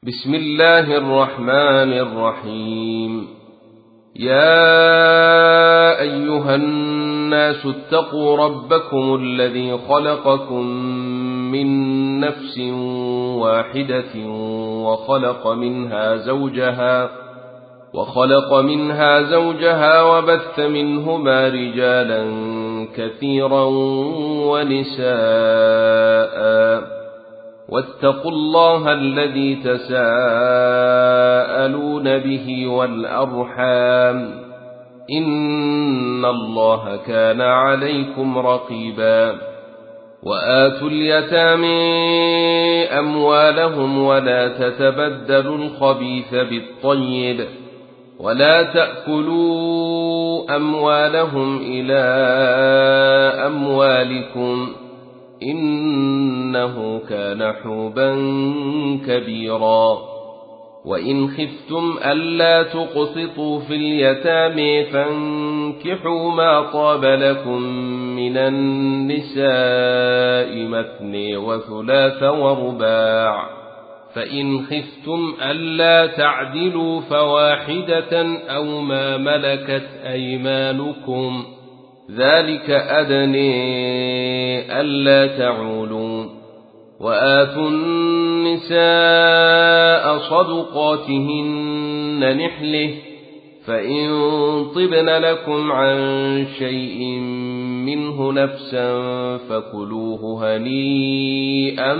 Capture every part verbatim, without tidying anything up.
بسم الله الرحمن الرحيم. يا أيها الناس اتقوا ربكم الذي خلقكم من نفس واحدة وخلق منها زوجها وخلق منها زوجها وبث منهما رجالا كثيرا ونساء واتقوا الله الذي تساءلون به والأرحام إن الله كان عليكم رقيبا. وآتوا اليتامى أموالهم ولا تتبدلوا الخبيث بالطيب ولا تأكلوا أموالهم إلى أموالكم إنه كان حوبا كبيرا. وإن خفتم ألا تقسطوا في اليتامى فانكحوا ما طاب لكم من النساء مثني وثلاث ورباع، فإن خفتم ألا تعدلوا فواحدة أو ما ملكت أيمانكم ذلك أدنى ألا تعولوا. وآتوا النساء صدقاتهن نحلة فإن طبن لكم عن شيء منه نفسا فكلوه هنيئا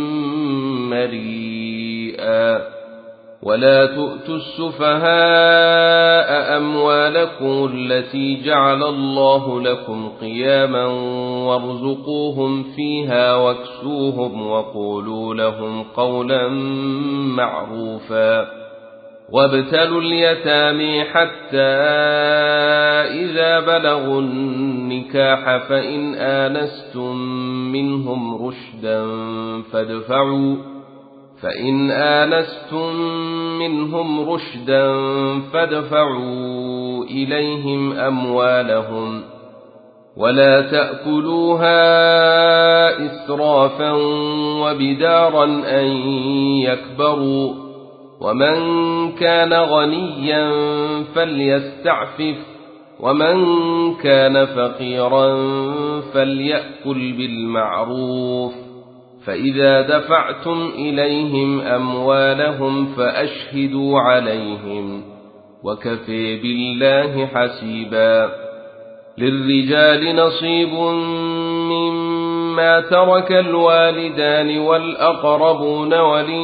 مريئا. ولا تؤتوا السفهاء أموالكم التي جعل الله لكم قياما وارزقوهم فيها واكسوهم وقولوا لهم قولا معروفا. وابتلوا اليتامى حتى إذا بلغوا النكاح فإن آنستم منهم رشدا فادفعوا فإن آنستم منهم رشدا فادفعوا إليهم أموالهم ولا تأكلوها إسرافا وبدارا أن يكبروا. ومن كان غنيا فليستعفف ومن كان فقيرا فليأكل بالمعروف. فإذا دفعتم إليهم أموالهم فأشهدوا عليهم وكفى بالله حسيبا. للرجال نصيب مما ترك الوالدان والأقربون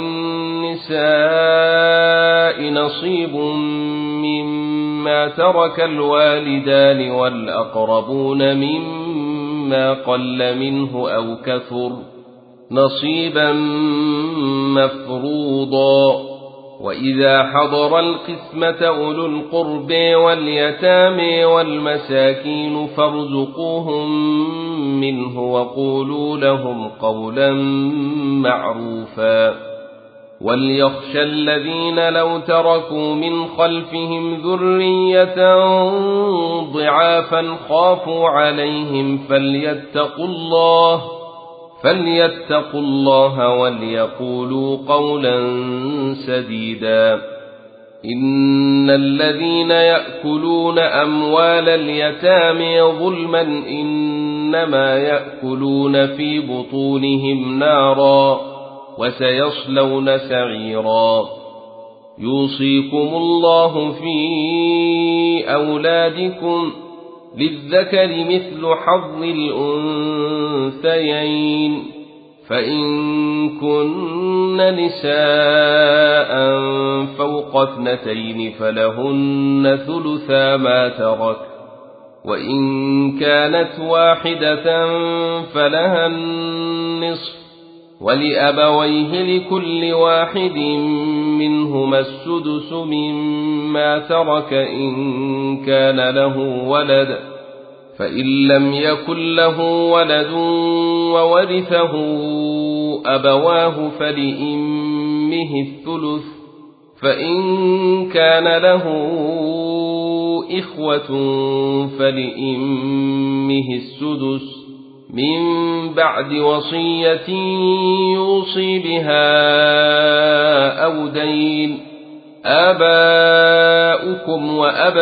وللنساء نصيب مما ترك الوالدان والأقربون مما قل منه أو كثر نصيبا مفروضا. وإذا حضر القسمة أولو القرب واليتامى والمساكين فارزقوهم منه وقولوا لهم قولا معروفا. وليخشى الذين لو تركوا من خلفهم ذرية ضعافا خافوا عليهم فليتقوا الله فليتقوا الله وليقولوا قولا سديدا. إن الذين يأكلون أموال اليتامى ظلما إنما يأكلون في بطونهم نارا وسيصلون سعيرا. يوصيكم الله في أولادكم للذكر مثل حظ الأنثيين فإن كن نساء فوق اثنتين فلهن ثلثا ما ترك وإن كانت واحدة فلها النصف ولأبويه لكل واحد منهما السدس مما ترك إن كان له ولد فإن لم يكن له ولد وورثه أبواه فلأمه الثلث فإن كان له إخوة فلأمه السدس من بعد وصية يوصي بها أو دين. آباؤكم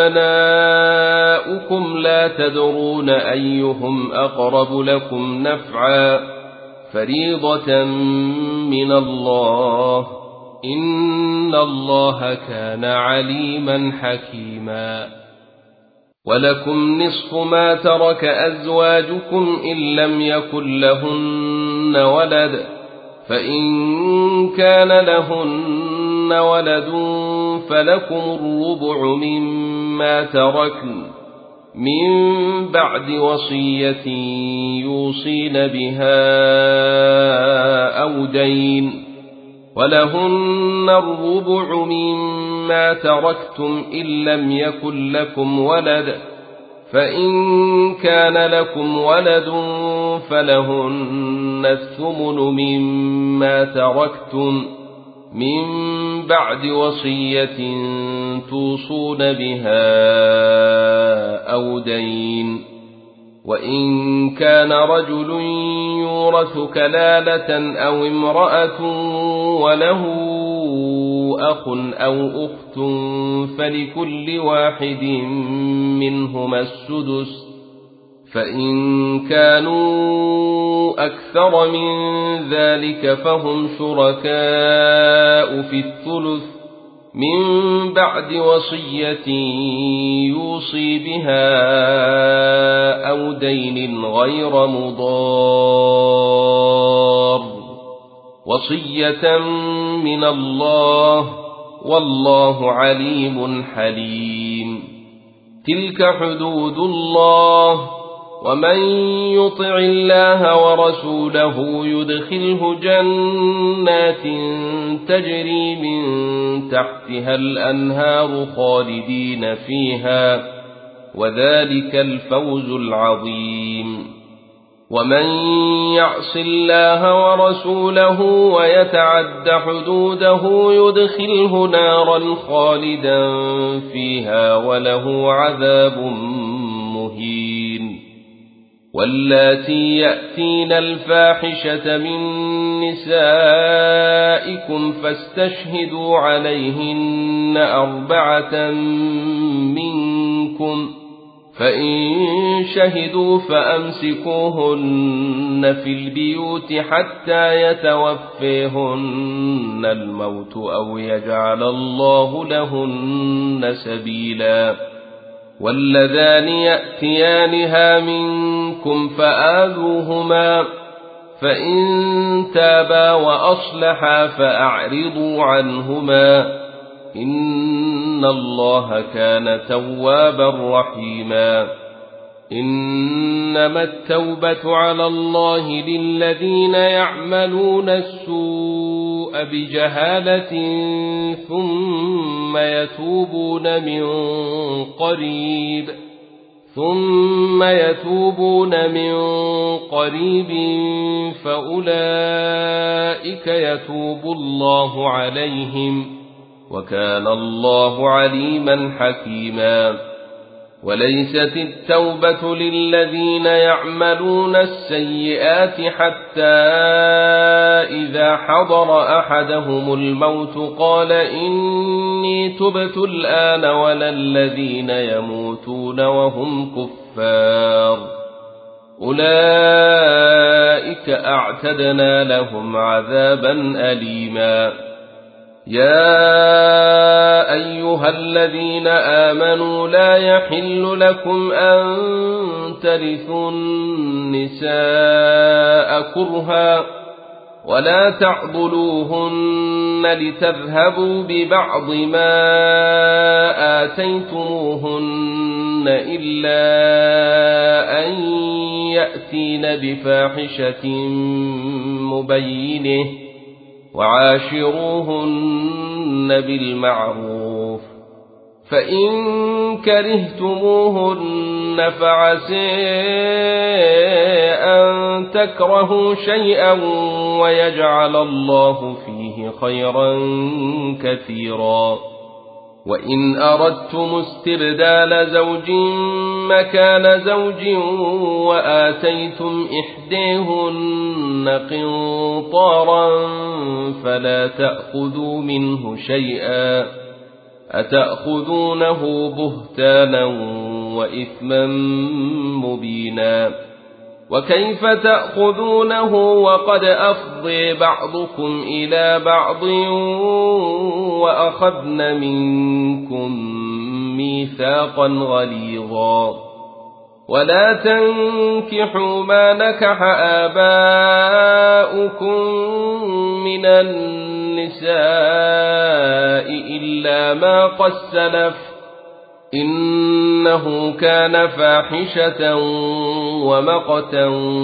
وأبناؤكم لا تدرون أيهم أقرب لكم نفعا فريضة من الله إن الله كان عليما حكيما. ولكم نصف ما ترك أزواجكم إن لم يكن لهن ولد، فإن كان لهن ولد فلكم الربع مما تركن من بعد وصية يوصين بها أو دين. ولهن الربع مما تركتم إن لم يكن لكم ولد، فإن كان لكم ولد فلهن الثمن مما تركتم من بعد وصية توصون بها أو دين. وإن كان رجل يورث كلالة أو امرأة وله أخ أو أخت فلكل واحد منهما السدس، فإن كانوا أكثر من ذلك فهم شركاء في الثلث من بعد وصية يوصي بها أو دين غير مضار، وصية من الله والله عليم حليم. تلك حدود الله، ومن يطع الله ورسوله يدخله جنات تجري من تحتها الأنهار خالدين فيها، وذلك الفوز العظيم. ومن يعص الله ورسوله ويتعد حدوده يدخله نارا خالدا فيها وله عذاب مهين. واللاتي يأتين الفاحشة من نسائكم فاستشهدوا عليهن أربعة منكم، فإن شهدوا فأمسكوهن في البيوت حتى يتوفيهن الموت أو يجعل الله لهن سبيلا. واللذان يأتيانها منكم فآذوهما، فإن تابا وأصلحا فأعرضوا عنهما إن الله كان توابا رحيما. إنما التوبة على الله للذين يعملون السوء بجهالة ثم يتوبون من قريب ثم يتوبون من قريب فأولئك يتوب الله عليهم وكان الله عليما حكيما. وليست التوبة للذين يعملون السيئات حتى إذا حضر أحدهم الموت قال إني تبت الآن ولا الذين يموتون وهم كفار أولئك أعتدنا لهم عذابا أليما. يا أيها الذين آمنوا لا يحل لكم أن ترثوا النساء كرها ولا تعضلوهن لتذهبوا ببعض ما آتيتموهن إلا أن يأتين بفاحشة مبينة وعاشروهن بالمعروف، فإن كرهتموهن فعسى أن تكرهوا شيئا ويجعل الله فيه خيرا كثيرا. وإن أردتم استبدال زوج مكان زوج وآتيتم إحديهن قنطارا فلا تأخذوا منه شيئا أتأخذونه بهتانا وإثما مبينا وكيف تأخذونه وقد أفضي بعضكم إلى بعض وأخذن منكم ميثاقا غليظا ولا تنكحوا ما نكح آباؤكم من النساء إلا ما قد سلف إنه كان فاحشة ومقتا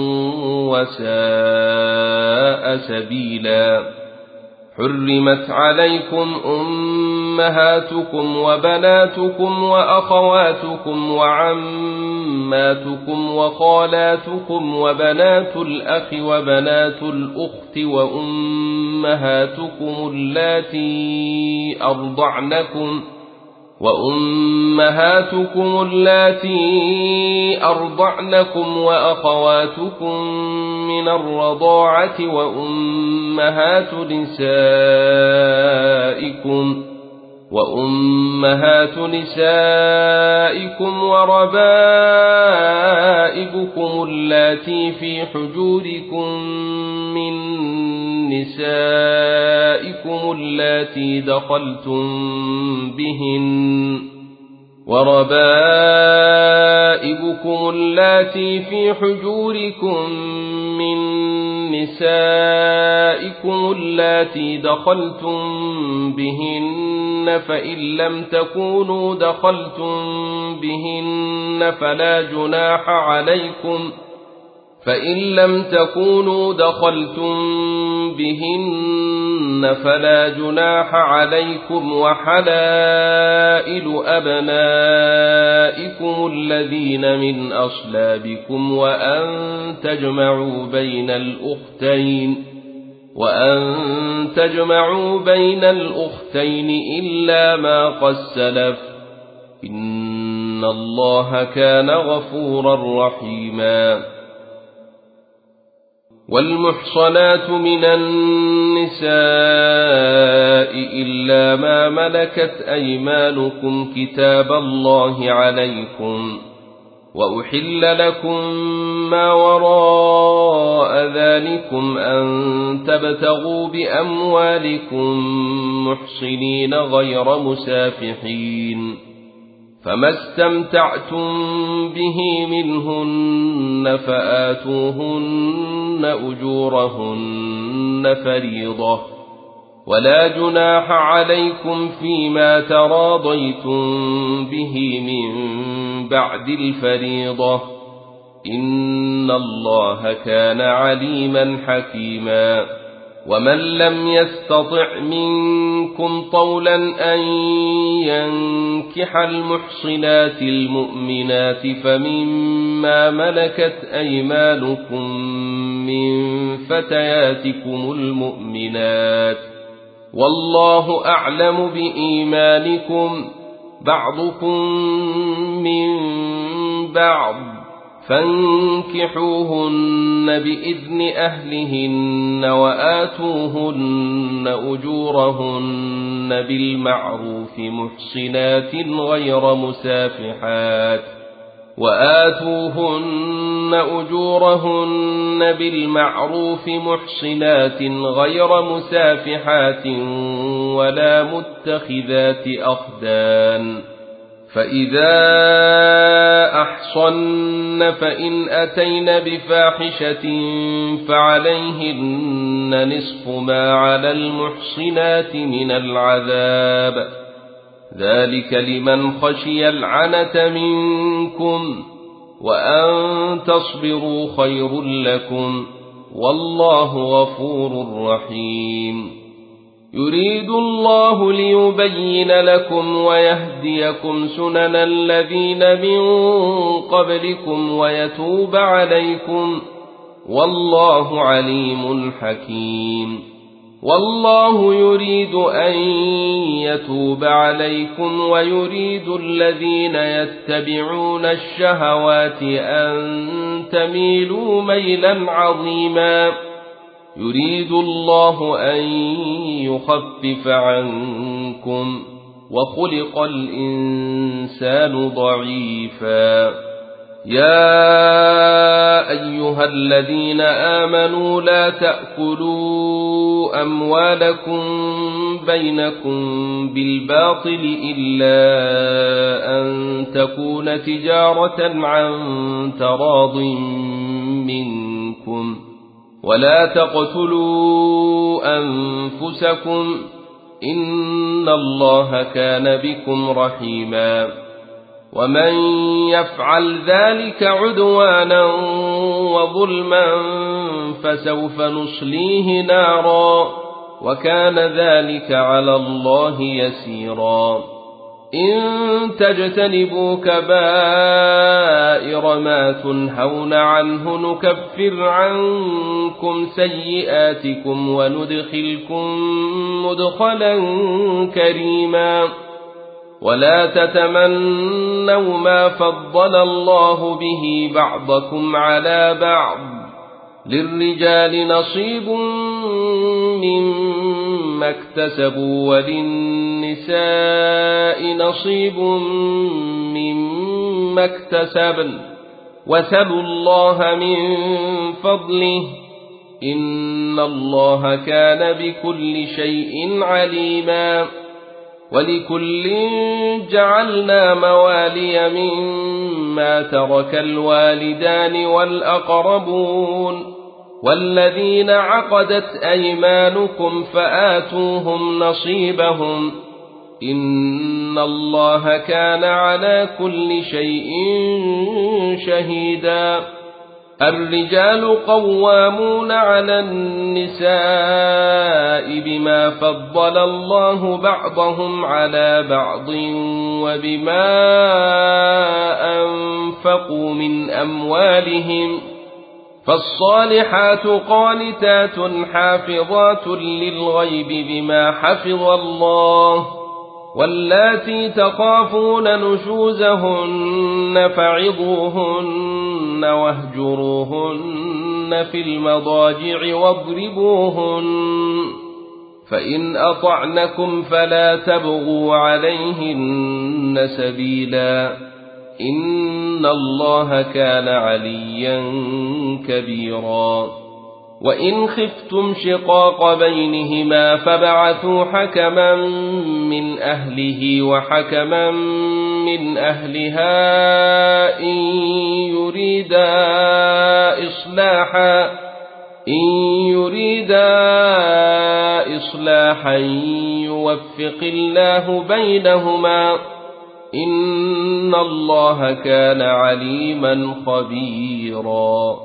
وساء سبيلا حرمت عليكم أمهاتكم وبناتكم وأخواتكم وعماتكم وخالاتكم وبنات الأخ وبنات الأخت وأمهاتكم اللاتي أرضعنكم وأمهاتكم اللاتي أرضعنكم وأخواتكم من الرضاعة وأمهات نسائكم وأمهات نسائكم وربائبكم اللاتي في حجوركم من نسائكم اللاتي دخلتم بهن وربائبكم اللاتي في حجوركم من نسائكم اللاتي دخلتم بهن فإن لم تكونوا دخلتم بهن فلا جناح عليكم فإن لم تكونوا دخلتم بهن فلا جناح عليكم وحلائل أبنائكم الذين من أصلابكم وأن تجمعوا بين الأختين وأن تجمعوا بين الأختين إلا ما قد سلف إن الله كان غفورا رحيما والمحصنات من النساء إلا ما ملكت أيمانكم كتاب الله عليكم وأحل لكم ما وراء ذلكم أن تبتغوا بأموالكم محصنين غير مسافحين فما استمتعتم به منهن فآتوهن أجورهن فريضة ولا جناح عليكم فيما تراضيتم به من بعد الفريضة إن الله كان عليما حكيما ومن لم يستطع منكم طولا أن ينكح المحصنات المؤمنات فمما ملكت أيمانكم من فتياتكم المؤمنات والله أعلم بإيمانكم بعضكم من بعض فانكحوهن بإذن أهلهن وآتوهن أجورهن بالمعروف محصنات غير مسافحات وآتوهن أجورهن بالمعروف محصنات غير مسافحات ولا متخذات أخدان فإذا أحصن فإن أتين بفاحشة فعليهن نصف ما على المحصنات من العذاب ذلك لمن خشي العنة منكم وأن تصبروا خير لكم والله غفور رحيم يريد الله ليبين لكم ويهديكم سنن الذين من قبلكم ويتوب عليكم والله عليم حكيم والله يريد أن يتوب عليكم ويريد الذين يتبعون الشهوات أن تميلوا ميلا عظيما يريد الله أن يخفف عنكم وخلق الإنسان ضعيفا يا أيها الذين آمنوا لا تأكلوا أموالكم بينكم بالباطل إلا أن تكون تجارة عن تراض منكم ولا تقتلوا أنفسكم إن الله كان بكم رحيما ومن يفعل ذلك عدوانا وظلما فسوف نصليه نارا وكان ذلك على الله يسيرا إن تجتنبوا كبائر ما تنهون عنه نكفر عنكم سيئاتكم وندخلكم مدخلا كريما ولا تتمنوا ما فضل الله به بعضكم على بعض للرجال نصيب مما اكتسبوا وللنساء نصيب مما اكتسبن وسلوا الله من فضله إن الله كان بكل شيء عليما ولكل جعلنا موالي مما ترك الوالدان والأقربون والذين عقدت أيمانكم فآتوهم نصيبهم إن الله كان على كل شيء شهيدا الرجال قوامون على النساء بما فضل الله بعضهم على بعض وبما أنفقوا من أموالهم فالصالحات قانتات حافظات للغيب بما حفظ الله واللاتي تخافون نشوزهن فعظوهن واهجروهن في المضاجع واضربوهن فإن أطعنكم فلا تبغوا عليهن سبيلا إن الله كان عليا كبيرا وإن خفتم شقاق بينهما فبعثوا حكما من أهله وحكما من أهلها إن يريدا إصلاحا إن يريدا إصلاحا يوفق الله بينهما إن الله كان عليما خبيرا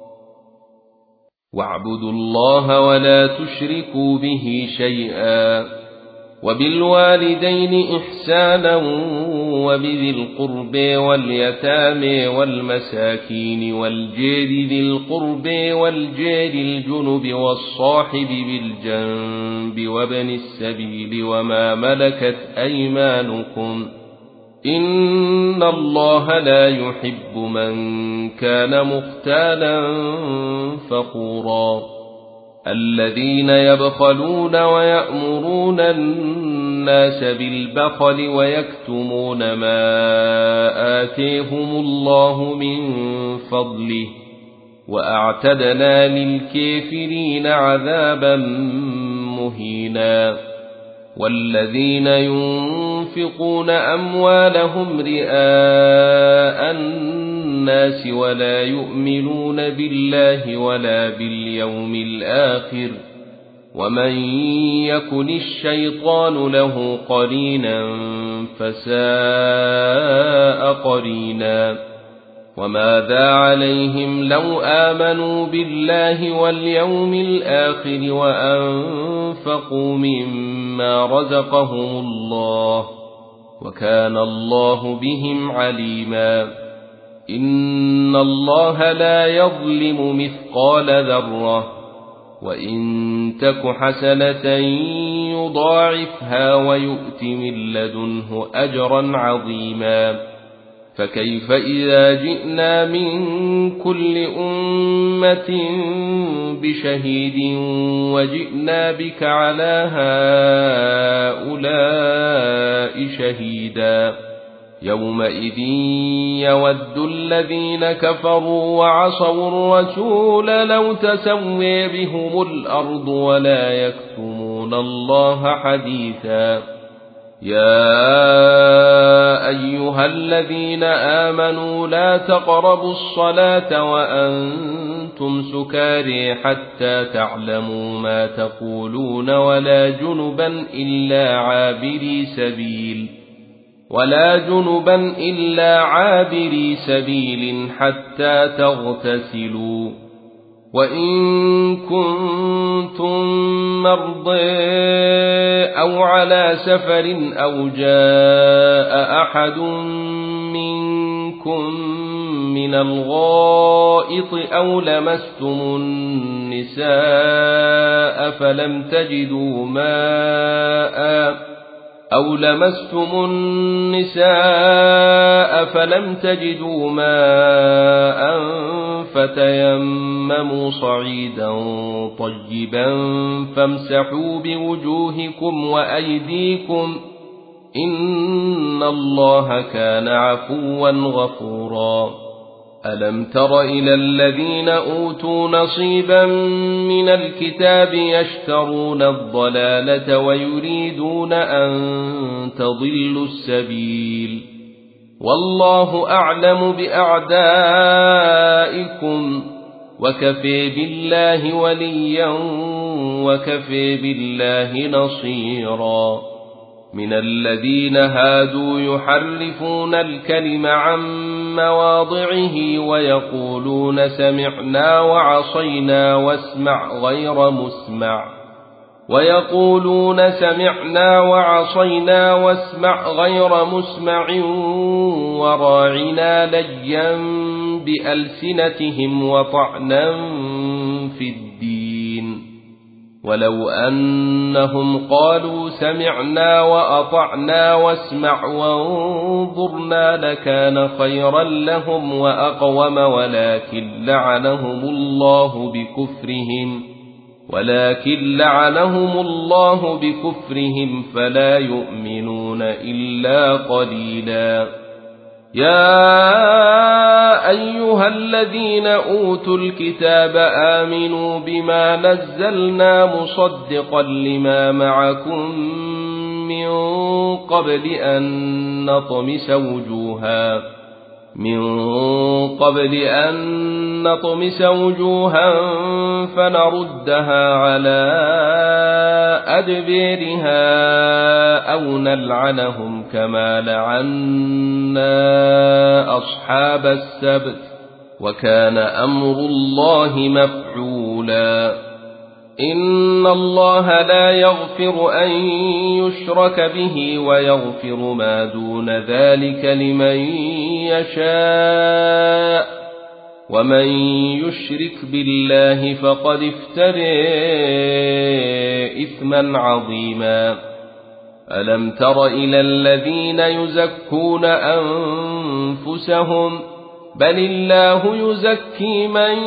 واعبدوا الله ولا تشركوا به شيئا وبالوالدين إحسانا وبذي القرب واليتامى والمساكين والجار ذي القرب والجار الجنب والصاحب بالجنب وابن السبيل وما ملكت أيمانكم إن الله لا يحب من كان مختالا فخورا الذين يبخلون ويأمرون الناس بالبخل ويكتمون ما آتيهم الله من فضله وأعتدنا للكافرين عذابا مهينا والذين ينفقون أموالهم رئاء الناس ولا يؤمنون بالله ولا باليوم الآخر ومن يكن الشيطان له قرينا فساء قرينا وماذا عليهم لو آمنوا بالله واليوم الآخر وأنفقوا مما رزقهم الله وكان الله بهم عليما إن الله لا يظلم مثقال ذرة وإن تك حسنة يضاعفها ويؤت من لدنه أجرا عظيما. فكيف إذا جئنا من كل أمة بشهيد وجئنا بك على هؤلاء شهيدا يومئذ يود الذين كفروا وعصوا الرسول لو تسوي بهم الأرض ولا يكتمون الله حديثا. يا أيها الذين آمنوا لا تقربوا الصلاة وأنتم سكارى حتى تعلموا ما تقولون ولا جنبا إلا عابري سبيل ولا جنبا إلا عابري سبيل حتى تغتسلوا. وإن كنتم مرضى أو على سفر أو جاء أحد منكم من الغائط أو لمستم النساء فلم تجدوا ماء أو لمستم النساء فلم تجدوا ماء فتيمموا صعيدا طيبا فامسحوا بوجوهكم وأيديكم إن الله كان عفوا غفورا. ألم تر إلى الذين أوتوا نصيبا من الكتاب يشترون الضلالة ويريدون أن تضلوا السبيل والله أعلم بأعدائكم وكفى بالله وليا وكفى بالله نصيرا. من الذين هادوا يحرفون الكلم عن مواضعه ويقولون سمعنا وعصينا واسمع غير مسمع ويقولون سمعنا وعصينا واسمع غير مسمع وراعنا ليا بألسنتهم وطعنا في الدين. ولو أنهم قالوا سمعنا وأطعنا واسمع وانظرنا لكان خيرا لهم وأقوم ولكن لعنهم الله بكفرهم ولكن لعنهم الله بكفرهم فلا يؤمنون إلا قليلا. يا أيها الذين أوتوا الكتاب آمنوا بما نزلنا مصدقا لما معكم من قبل أن نطمس وجوها من قبل أن نطمس وجوها فنردها على أدبيرها أو نلعنهم كما لعنا أصحاب السبت وكان أمر الله مفعولا. إن الله لا يغفر أن يشرك به ويغفر ما دون ذلك لمن يشاء ومن يشرك بالله فقد افترى إثما عظيما. ألم تر إلى الذين يزكون أنفسهم بل الله يزكي من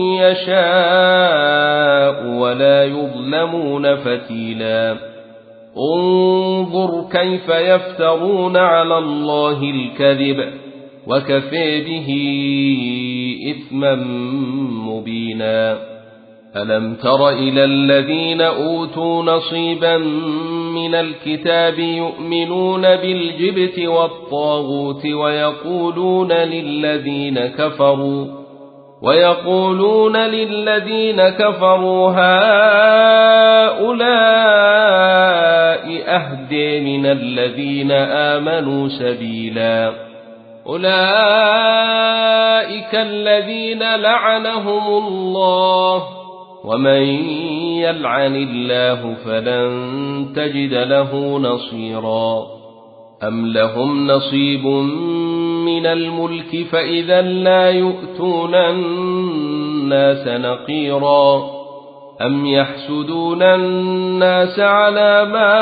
يشاء ولا يظلمون فتيلا. انظر كيف يفترون على الله الكذب وكفى به إثما مبينا. ألم تر إلى الذين أوتوا نصيبا من الكتاب يؤمنون بالجبت والطاغوت ويقولون للذين كفروا ويقولون للذين كفروا هؤلاء أهدى من الذين آمنوا سبيلا. أولئك الذين لعنهم الله ومن يلعن الله فلن تجد له نصيرا. أم لهم نصيب من الملك فإذا لا يؤتون الناس نقيرا. أم يحسدون الناس على ما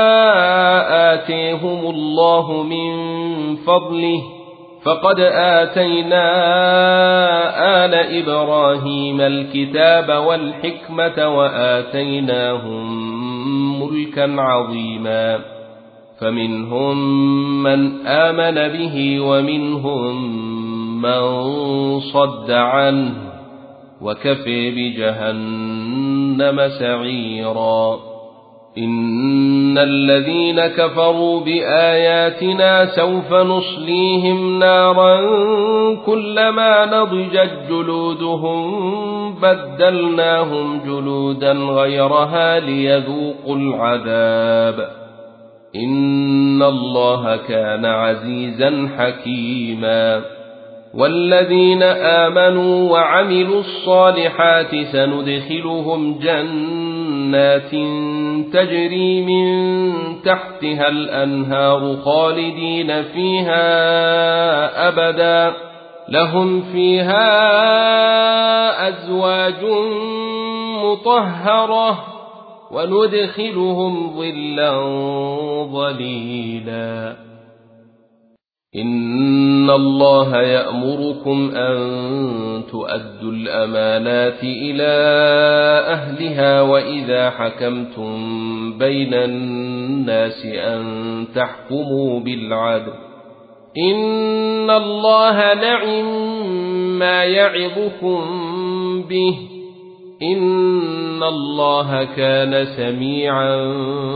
آتيهم الله من فضله فقد آتينا آل إبراهيم الكتاب والحكمة وآتيناهم ملكا عظيما فمنهم من آمن به ومنهم من صد عنه وكفى بجهنم سعيرا إن الذين كفروا بآياتنا سوف نصليهم نارا كلما نضجت جلودهم بدلناهم جلودا غيرها ليذوقوا العذاب إن الله كان عزيزا حكيما والذين آمنوا وعملوا الصالحات سندخلهم جنات تجري من تحتها الأنهار خالدين فيها أبدا لهم فيها أزواج مطهرة وندخلهم ظلا ظليلا إن الله يأمركم أن تؤدوا الأمانات إلى أهلها وإذا حكمتم بين الناس أن تحكموا بالعدل إن الله نعم ما يعظكم به إن الله كان سميعا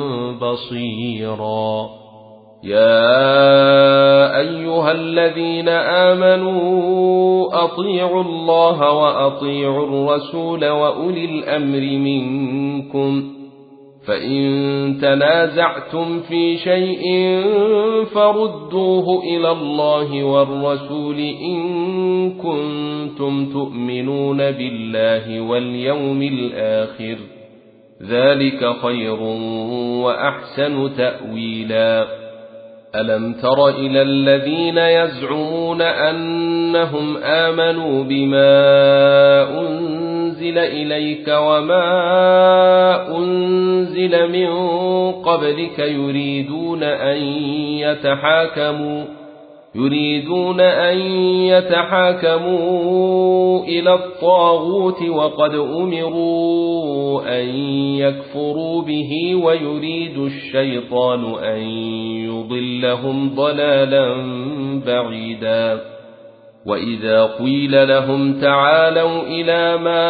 بصيرا يا أيها الذين آمنوا أطيعوا الله وأطيعوا الرسول وأولي الأمر منكم فإن تنازعتم في شيء فردوه إلى الله والرسول إن كنتم تؤمنون بالله واليوم الآخر ذلك خير وأحسن تأويلا ألم تر إلى الذين يزعمون أنهم آمنوا بما أنزل إليك وما أنزل من قبلك يريدون أن يتحاكموا يريدون أن يتحاكموا إلى الطاغوت وقد أمروا أن يكفروا به ويريد الشيطان أن يضلهم ضلالا بعيدا وإذا قيل لهم تعالوا إلى ما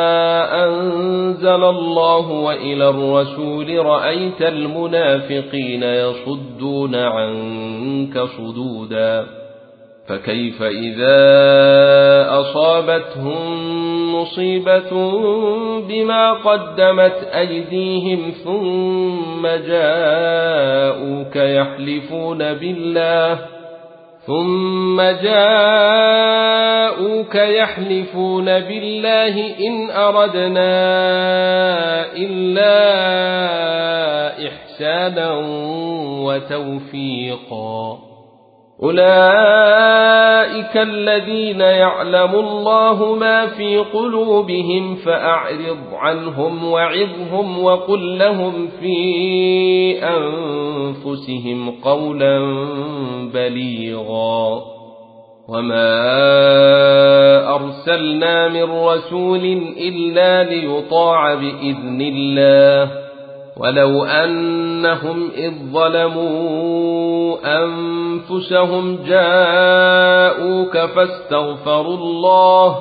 أنزل الله وإلى الرسول رأيت المنافقين يصدون عنك صدودا فكيف إذا أصابتهم مصيبة بما قدمت أيديهم ثم جاءوك يحلفون بالله ثم جاءوك يحلفون بالله إن أردنا إلا إحسانا وتوفيقا أولئك الذين يعلم الله ما في قلوبهم فأعرض عنهم وعظهم وقل لهم في أنفسهم قولا بليغا وما أرسلنا من رسول إلا ليطاع بإذن الله ولو أنهم إذ ظلموا أنفسهم جاءوك فاستغفروا الله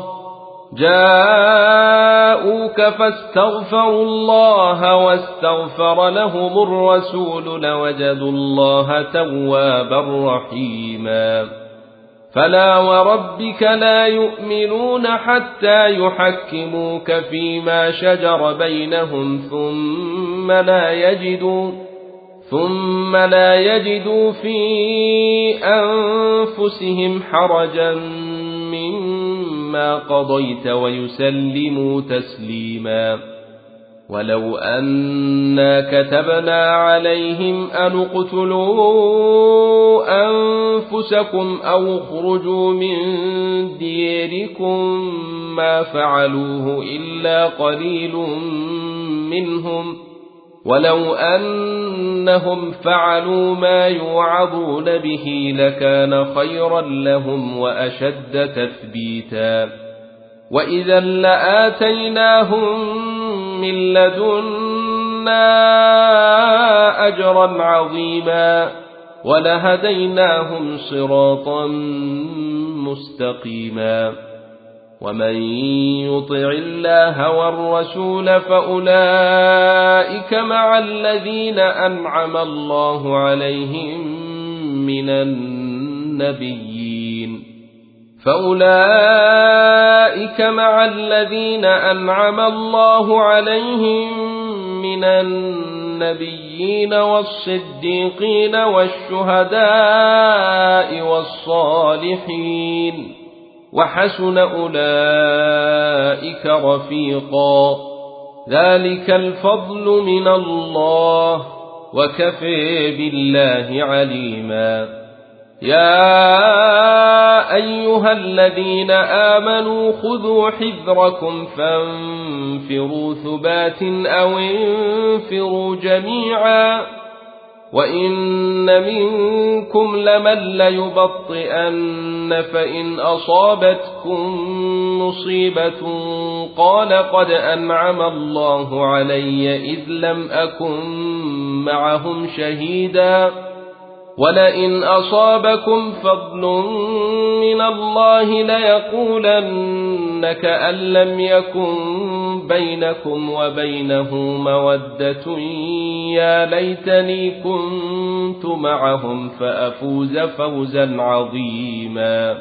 جاءوك فاستغفروا الله واستغفر لهم الرسول لوجدوا الله توابا رحيما فلا وربك لا يؤمنون حتى يحكموك فيما شجر بينهم ثم لا يجدوا ثم لا يجدوا في أنفسهم حرجا مما قضيت ويسلموا تسليما ولو أنا كتبنا عليهم أن اقتلوا أنفسكم أو اخرجوا من ديركم ما فعلوه إلا قليل منهم، ولو أنهم فعلوا ما يوعظون به لكان خيرا لهم وأشد تثبيتا، وإذا لآتيناهم من لدنا أجرا عظيما ولهديناهم صراطا مستقيما. ومن يطع الله والرسول فأولئك مع الذين أنعم الله عليهم من النبيين فأولئك مع الذين أنعم الله عليهم من النبيين والصديقين والشهداء والصالحين وحسن أولئك رفيقا، ذلك الفضل من الله وكفى بالله عليما. يا أيها الذين آمنوا خذوا حذركم فانفروا ثبات أو انفروا جميعا، وإن منكم لمن ليبطئن فإن أصابتكم مصيبة قال قد أنعم الله علي إذ لم أكن معهم شهيدا، ولئن أصابكم فضل من الله ليقولن كأن لم يكن بينكم وبينه مودة يا ليتني كنت معهم فأفوز فوزا عظيما.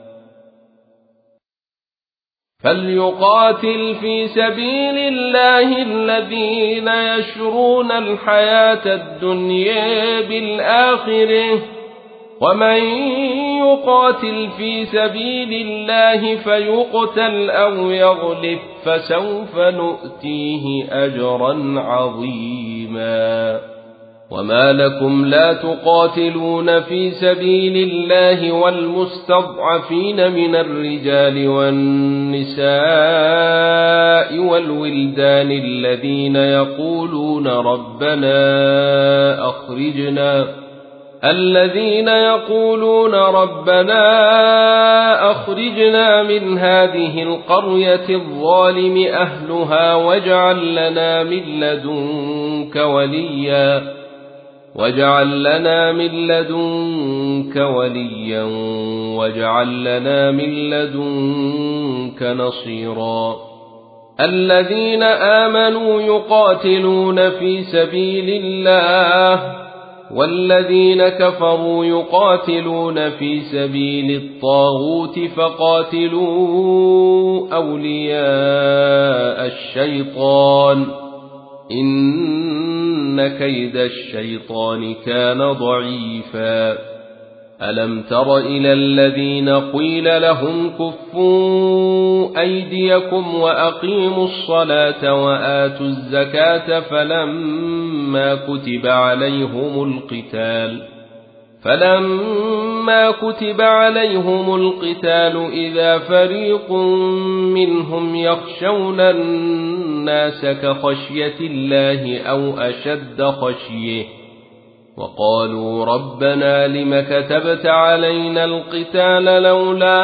فليقاتل في سبيل الله الذين يشرون الحياة الدنيا بالآخرة، ومن يقاتل في سبيل الله فيقتل أو يغلب فسوف نؤتيه أجرا عظيما. وما لكم لا تقاتلون في سبيل الله والمستضعفين من الرجال والنساء والولدان الذين يقولون ربنا أخرجنا الذين يقولون ربنا أخرجنا من هذه القرية الظالم أهلها واجعل لنا من لدنك وليا واجعل لنا من لدنك وليا واجعل لنا من لدنك نصيرا. الذين آمنوا يقاتلون في سبيل الله والذين كفروا يقاتلون في سبيل الطاغوت فقاتلوا أولياء الشيطان إن كيد الشيطان كان ضعيفا. ألم تر إلى الذين قيل لهم كفوا أيديكم وأقيموا الصلاة وآتوا الزكاة فلما كتب عليهم القتال فلما كتب عليهم القتال إذا فريق منهم يخشون الناس كخشية الله أو أشد خشية وقالوا ربنا لم كتبت علينا القتال لولا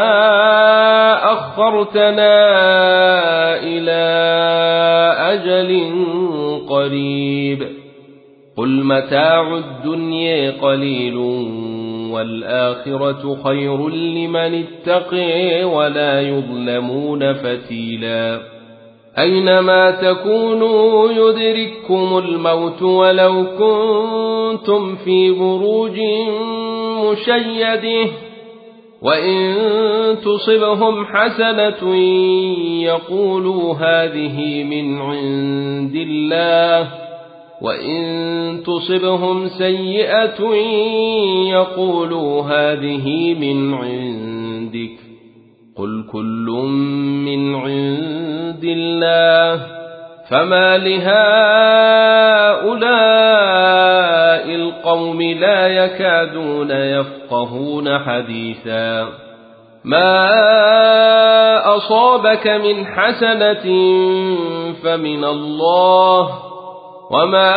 أخرتنا إلى أجل قريب قل متاع الدنيا قليل والآخرة خير لمن اتقي ولا يظلمون فتيلا. أينما تكونوا يدرككم الموت ولو كنتم في بروج مشيدة وإن تصبهم حسنة يقولوا هذه من عند الله وإن تصبهم سيئة يقولوا هذه من عندك قل كل من عند الله فما لهؤلاء القوم لا يكادون يفقهون حديثا ما أصابك من حسنة فمن الله وما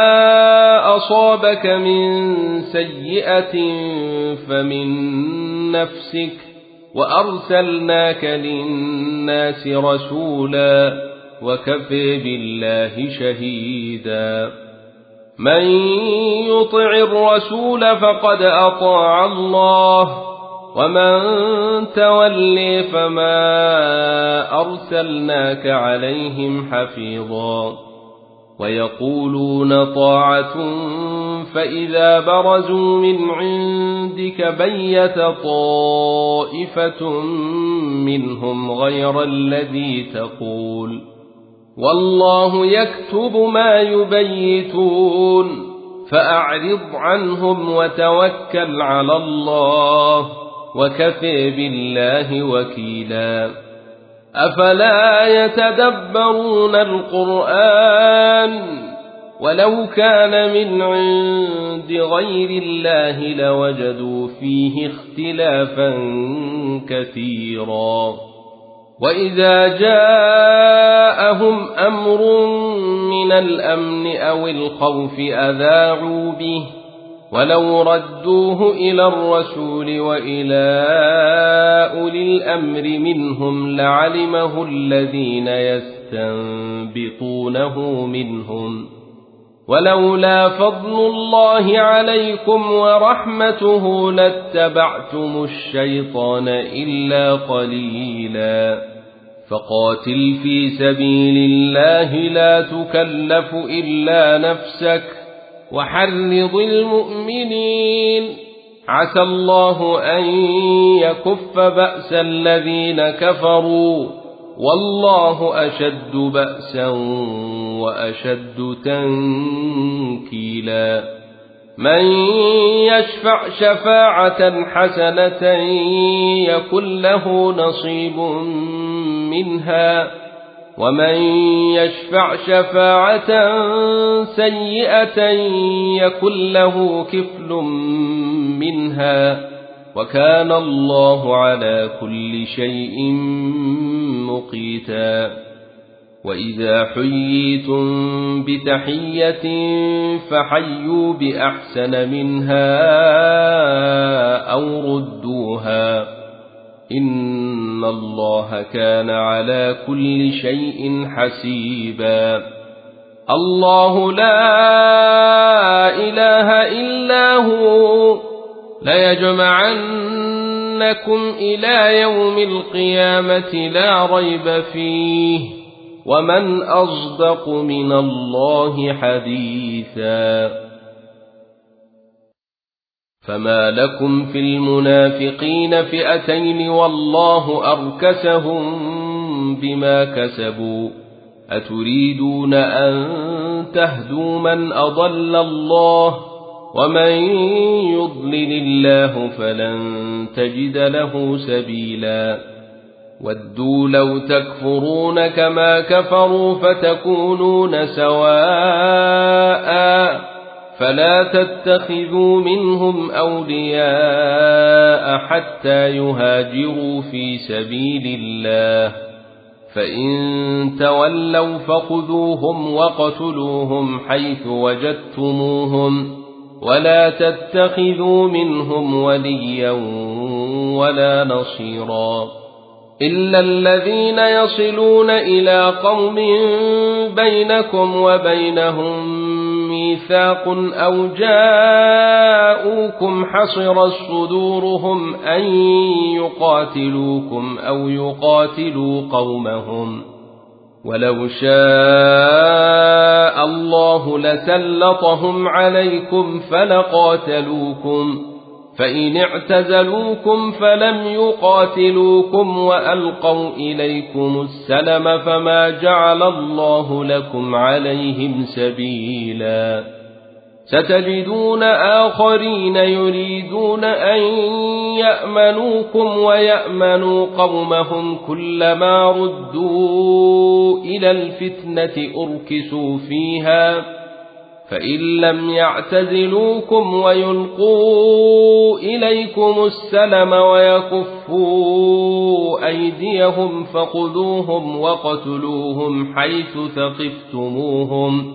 أصابك من سيئة فمن نفسك وأرسلناك للناس رسولا وكفى بالله شهيدا من يطع الرسول فقد أطاع الله ومن تولي فما أرسلناك عليهم حفيظا ويقولون طاعة فإذا برزوا من عندك بيت طائفة منهم غير الذي تقول والله يكتب ما يبيتون فأعرض عنهم وتوكل على الله وكفى بالله وكيلا أفلا يتدبرون القرآن ولو كان من عند غير الله لوجدوا فيه اختلافا كثيرا وإذا جاءهم أمر من الأمن أو الخوف أذاعوا به ولو ردوه إلى الرسول وإلى أولي الأمر منهم لعلمه الذين يستنبطونه منهم ولولا فضل الله عليكم ورحمته لاتبعتم الشيطان إلا قليلا فقاتل في سبيل الله لا تكلف إلا نفسك وحرض المؤمنين عسى الله أن يكف بأس الذين كفروا والله أشد بأسا وأشد تنكيلا من يشفع شفاعة حسنة يكن له نصيب منها ومن يشفع شفاعة سيئة يكن له كفل منها وكان الله على كل شيء مقيتا وإذا حييتم بتحية فحيوا بأحسن منها أو ردوها إن الله كان على كل شيء حسيبا الله لا إله إلا هو ليجمعنكم إلى يوم القيامة لا ريب فيه ومن أصدق من الله حديثا فما لكم في المنافقين فئتين والله أركسهم بما كسبوا أتريدون أن تهدوا من أضل الله ومن يضلل الله فلن تجد له سبيلا ودوا لو تكفرون كما كفروا فتكونون سواء فلا تتخذوا منهم أولياء حتى يهاجروا في سبيل الله فإن تولوا فخذوهم وقتلوهم حيث وجدتموهم ولا تتخذوا منهم وليا ولا نصيرا إلا الذين يصلون إلى قوم بينكم وبينهم ميثاق أو جاءوكم حصرت صدورهم أن يقاتلوكم أو يقاتلوا قومهم ولو شاء الله لسلطهم عليكم فلقاتلوكم فإن اعتزلوكم فلم يقاتلوكم وألقوا إليكم السلم فما جعل الله لكم عليهم سبيلا ستجدون آخرين يريدون أن يأمنوكم ويأمنوا قومهم كلما ردوا إلى الفتنة أركسوا فيها فإن لم يعتزلوكم ويلقوا إليكم السلم ويكفوا أيديهم فخذوهم وقتلوهم حيث ثقفتموهم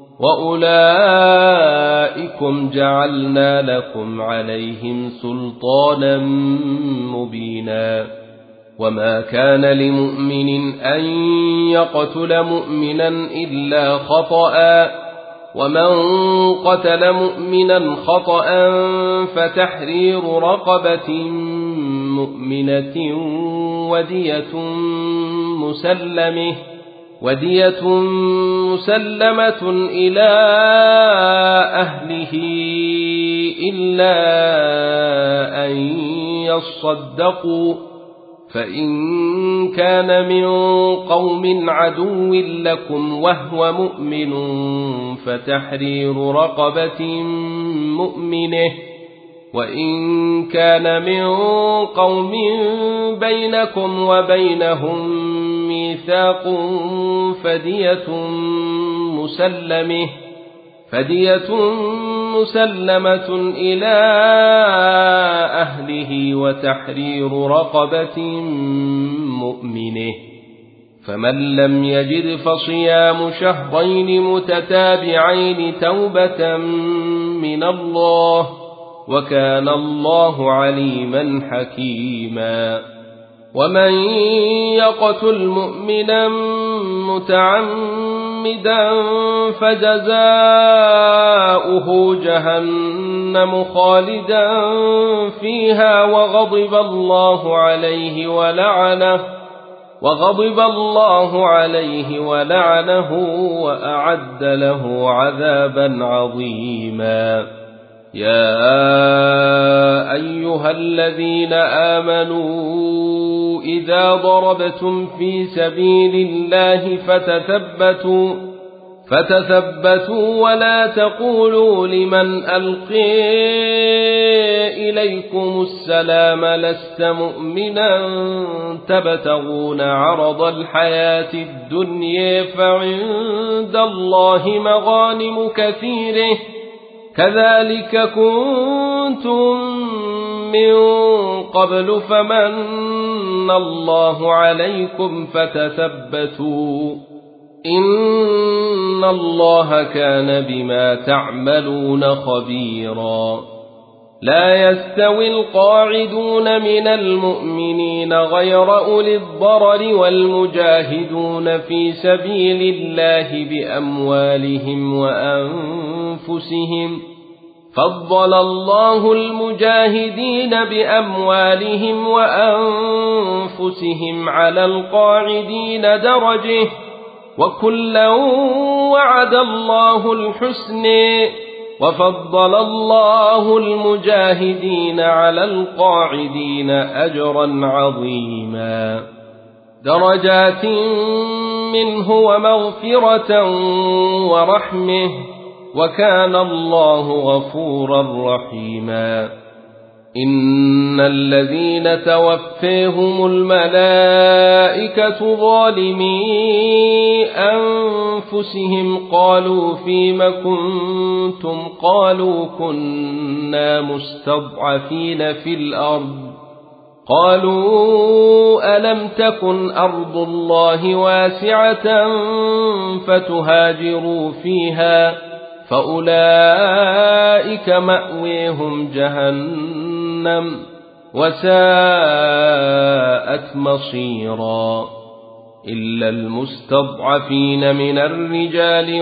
وأولئكم جعلنا لكم عليهم سلطانا مبينا وما كان لمؤمن أن يقتل مؤمنا إلا خطأ ومن قتل مؤمنا خطأ فتحرير رقبة مؤمنة ودية مسلمة ودية مسلمة إلى أهله إلا أن يصدقوا فإن كان من قوم عدو لكم وهو مؤمن فتحرير رقبة مؤمنة وإن كان من قوم بينكم وبينهم ميثاق فدية مسلمة فدية مسلمة إلى أهله وتحرير رقبة مؤمنة فمن لم يجد فصيام شهرين متتابعين توبة من الله وكان الله عليما حكيما ومن يقتل مؤمنا متعمدا فجزاؤه جهنم خالدا فيها وغضب الله عليه ولعنه وغضب الله عليه ولعنه وأعد له عذابا عظيما يا أيها الذين آمنوا إذا ضربتم في سبيل الله فتثبتوا فتثبتوا ولا تقولوا لمن ألقي إليكم السلام لست مؤمنا تبتغون عرض الحياة الدنيا فعند الله مغانم كثيرة كذلك كنتم من قبل فمن الله عليكم فتثبتوا إن الله كان بما تعملون خبيرا لا يستوي القاعدون من المؤمنين غير أولي الضرر والمجاهدون في سبيل الله بأموالهم وأنفسهم فضل الله المجاهدين بأموالهم وأنفسهم على القاعدين درجة وكلا وعد الله الحسن وفضل الله المجاهدين على القاعدين أجرا عظيما درجات منه ومغفرة ورحمة وكان الله غفورا رحيما إن الذين توفيهم الملائكة ظالمي أنفسهم قالوا فيم كنتم قالوا كنا مستضعفين في الأرض قالوا ألم تكن أرض الله واسعة فتهاجروا فيها فأولئك مأويهم جهنم وساءت مصيرا إلا المستضعفين من الرجال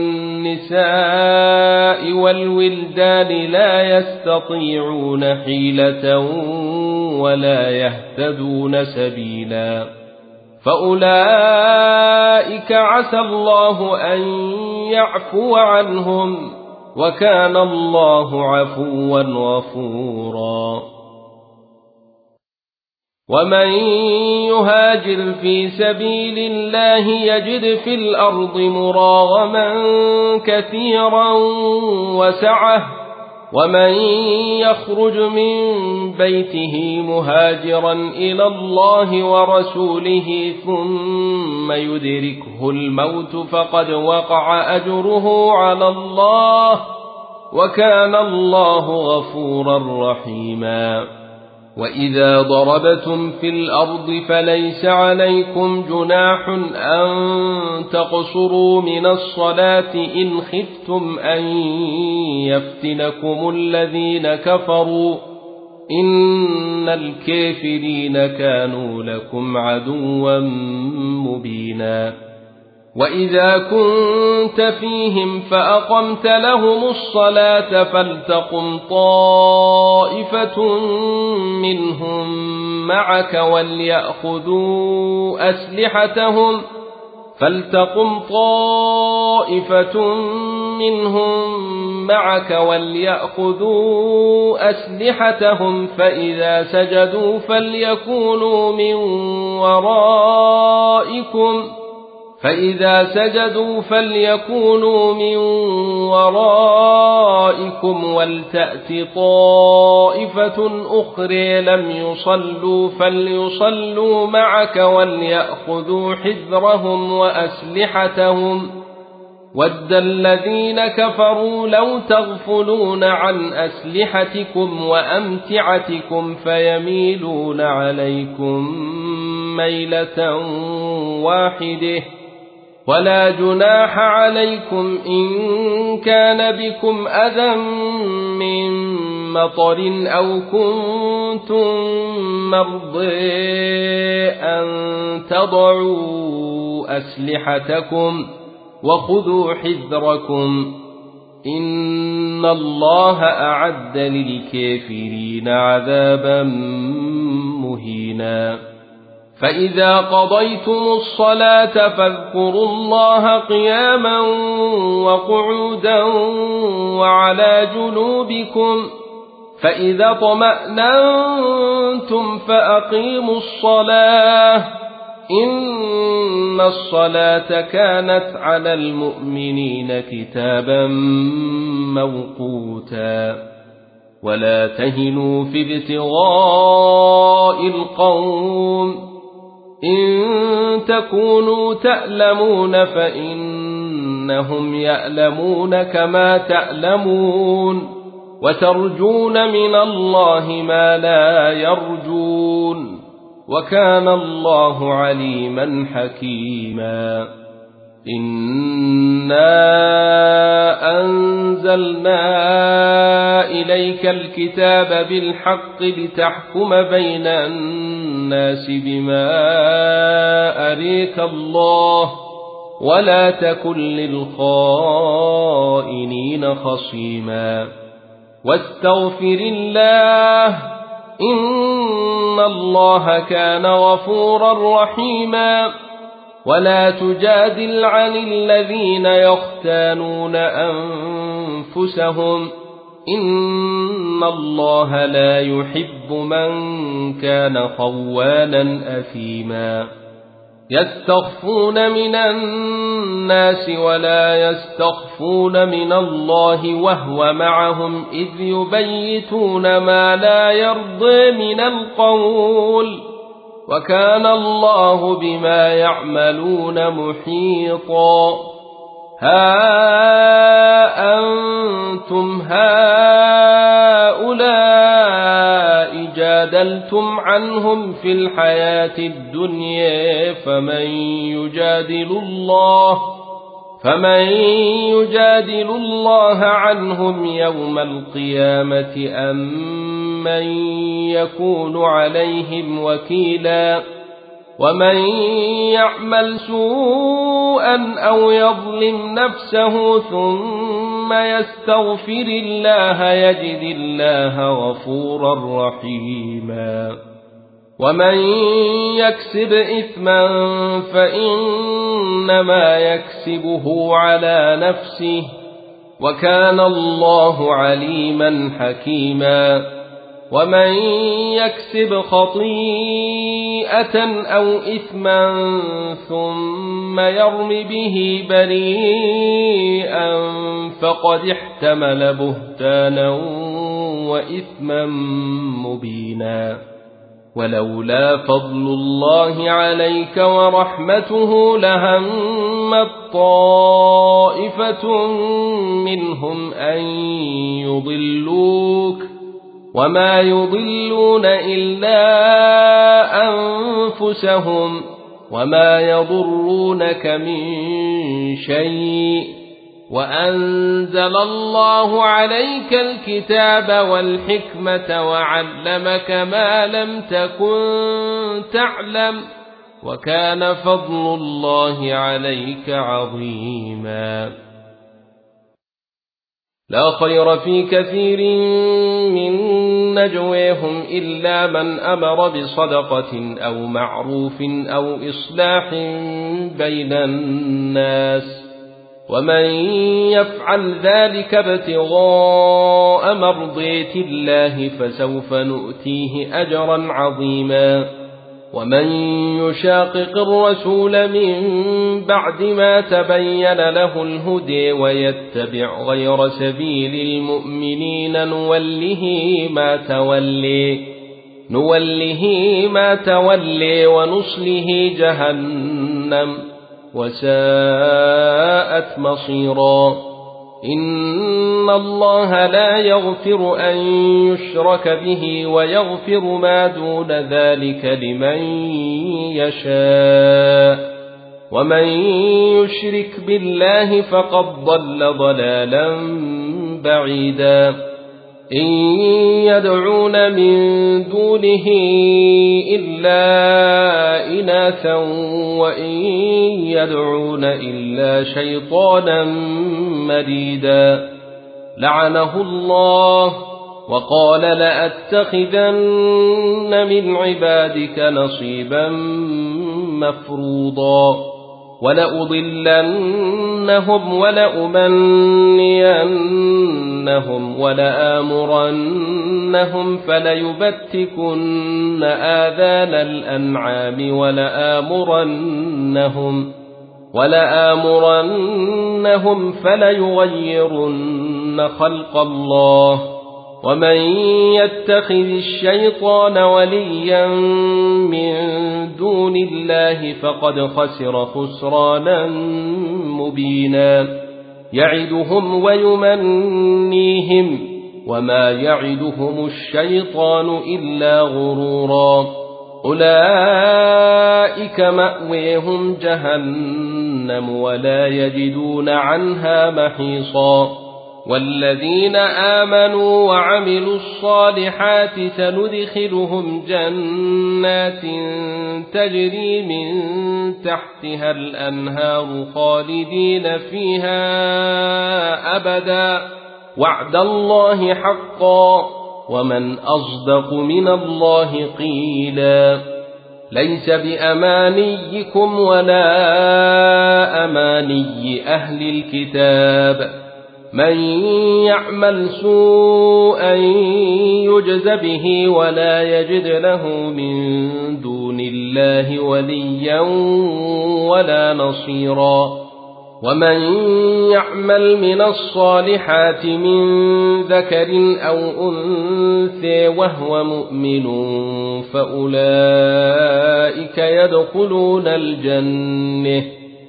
والنساء والولدان لا يستطيعون حيلة ولا يهتدون سبيلا فأولئك عسى الله أن يعفو عنهم وكان الله عفوا غفورا ومن يهاجر في سبيل الله يجد في الأرض مراغما كثيرا وسعة ومن يخرج من بيته مهاجرا إلى الله ورسوله ثم يدركه الموت فقد وقع أجره على الله وكان الله غفورا رحيما وإذا ضربتم في الأرض فليس عليكم جناح أن تقصروا من الصلاة إن خفتم أن يفتنكم الذين كفروا إن الكافرين كانوا لكم عدوا مبينا وإذا كنت فيهم فأقمت لهم الصلاة فلتقم طائفة منهم معك وليأخذوا أسلحتهم فلتقم طائفة منهم معك وليأخذوا أسلحتهم فإذا سجدوا فليكونوا من ورائكم فإذا سجدوا فليكونوا من ورائكم ولتأت طائفة أخرى لم يصلوا فليصلوا معك وليأخذوا حذرهم وأسلحتهم ود الذين كفروا لو تغفلون عن أسلحتكم وأمتعتكم فيميلون عليكم ميلة واحدة ولا جناح عليكم إن كان بكم أذى من مطر أو كنتم مرضى أن تضعوا أسلحتكم وخذوا حذركم إن الله أعد للكافرين عذابا مهينا فإذا قضيتم الصلاة فاذكروا الله قياما وقعودا وعلى جنوبكم فإذا طمأننتم فأقيموا الصلاة إن الصلاة كانت على المؤمنين كتابا موقوتا ولا تهنوا في ابتغاء القوم إن تكونوا تألمون فإنهم يألمون كما تألمون وترجون من الله ما لا يرجون وكان الله عليما حكيما إنا أنزلنا إليك الكتاب بالحق لتحكم بين الناس بما أريك الله ولا تكن للخائنين خصيما واستغفر الله إن الله كان غفورا رحيما ولا تجادل عن الذين يختانون أنفسهم إن الله لا يحب من كان خوانا أثيما يستخفون من الناس ولا يستخفون من الله وهو معهم إذ يبيتون ما لا يرضي من القول وكان الله بما يعملون محيطا ها أنتم هؤلاء جادلتم عنهم في الحياة الدنيا فمن يجادل الله فمن يجادل الله عنهم يوم القيامة أم من يكون عليهم وكيلا ومن يعمل سوءا أو يظلم نفسه ثم يستغفر الله يجد الله غفورا رحيما ومن يكسب إثما فإنما يكسبه على نفسه وكان الله عليما حكيما ومن يكسب خطيئة أو إثما ثم يرم به بريئا فقد احتمل بهتانا وإثما مبينا. ولولا فضل الله عليك ورحمته لهمت طائفة منهم أن يضلوك وما يضلون إلا أنفسهم وما يضرونك من شيء وأنزل الله عليك الكتاب والحكمة وعلمك ما لم تكن تعلم وكان فضل الله عليك عظيما. لا خير في كثير من نجويهم إلا من أمر بصدقة أو معروف أو إصلاح بين الناس ومن يفعل ذلك ابتغاء مرضات الله فسوف نؤتيه أجرا عظيما. ومن يشاقق الرسول من بعد ما تبين له الهدى ويتبع غير سبيل المؤمنين نوله ما تولي نوله ما تولي ونصله جهنم وساءت مصيرا. إن الله لا يغفر أن يشرك به ويغفر ما دون ذلك لمن يشاء ومن يشرك بالله فقد ضل ضلالا بعيدا. إن يدعون من دونه إلا إناثا وإن يدعون إلا شيطانا مريدا لعنه الله وقال لأتخذن من عبادك نصيبا مفروضا ولأضلنهم ولأمنينهم ولآمرنهم فليبتكن آذان الأنعام ولآمرنهم ولآمرنهم فليغيرن خلق الله ومن يتخذ الشيطان وليا من دون الله فقد خسر خسرانا مبينا. يعدهم ويمنيهم وما يعدهم الشيطان إلا غرورا. أولئك مأويهم جهنم ولا يجدون عنها محيصا. والذين آمنوا وعملوا الصالحات سندخلهم جنات تجري من تحتها الأنهار خالدين فيها أبدا وعد الله حقا ومن أصدق من الله قيلا. ليس بأمانيكم ولا أماني أهل الكتاب من يعمل سوءا يجز به ولا يجد له من دون الله وليا ولا نصيرا. ومن يعمل من الصالحات من ذكر أو أنثى وهو مؤمن فأولئك يدخلون الجنة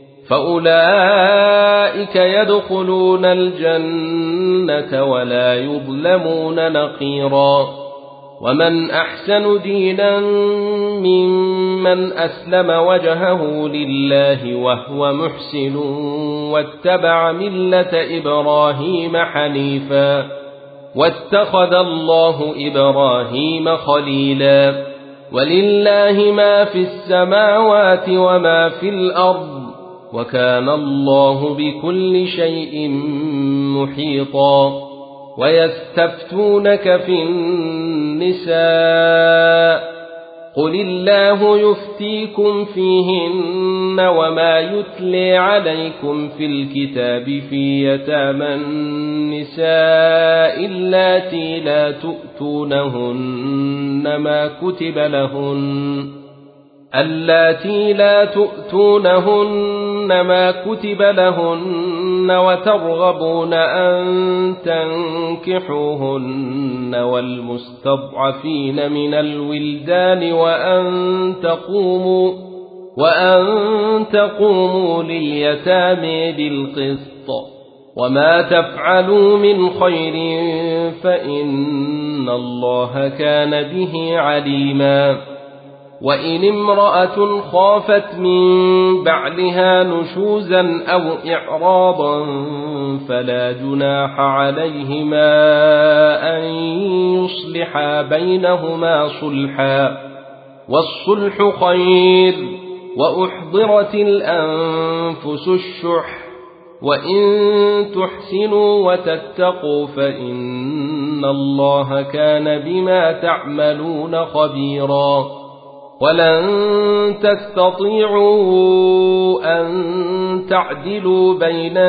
فأولئك يدخلون الجنة ولا يظلمون نقيرا. ومن أحسن دينا ممن أسلم وجهه لله وهو محسن واتبع ملة إبراهيم حنيفا واتخذ الله إبراهيم خليلا. ولله ما في السماوات وما في الأرض وكان الله بكل شيء محيطا. ويستفتونك في النساء قل الله يفتيكم فيهن وما يتلي عليكم في الكتاب في يتامى النساء اللاتي لا تؤتونهن ما كتب لهن اللاتي لا تؤتونهن ما كتب لهن وترغبون أن تنكحوهن والمستضعفين من الولدان وأن تقوموا وأن تقوموا لليتامى بالقسط وما تفعلوا من خير فإن الله كان به عليما. وإن امرأة خافت من بعلها نشوزا أو إعراضا فلا جناح عليهما أن يصلحا بينهما صلحا والصلح خير وأحضرت الأنفس الشح وإن تحسنوا وتتقوا فإن الله كان بما تعملون خبيرا. ولن تستطيعوا أن تعدلوا بين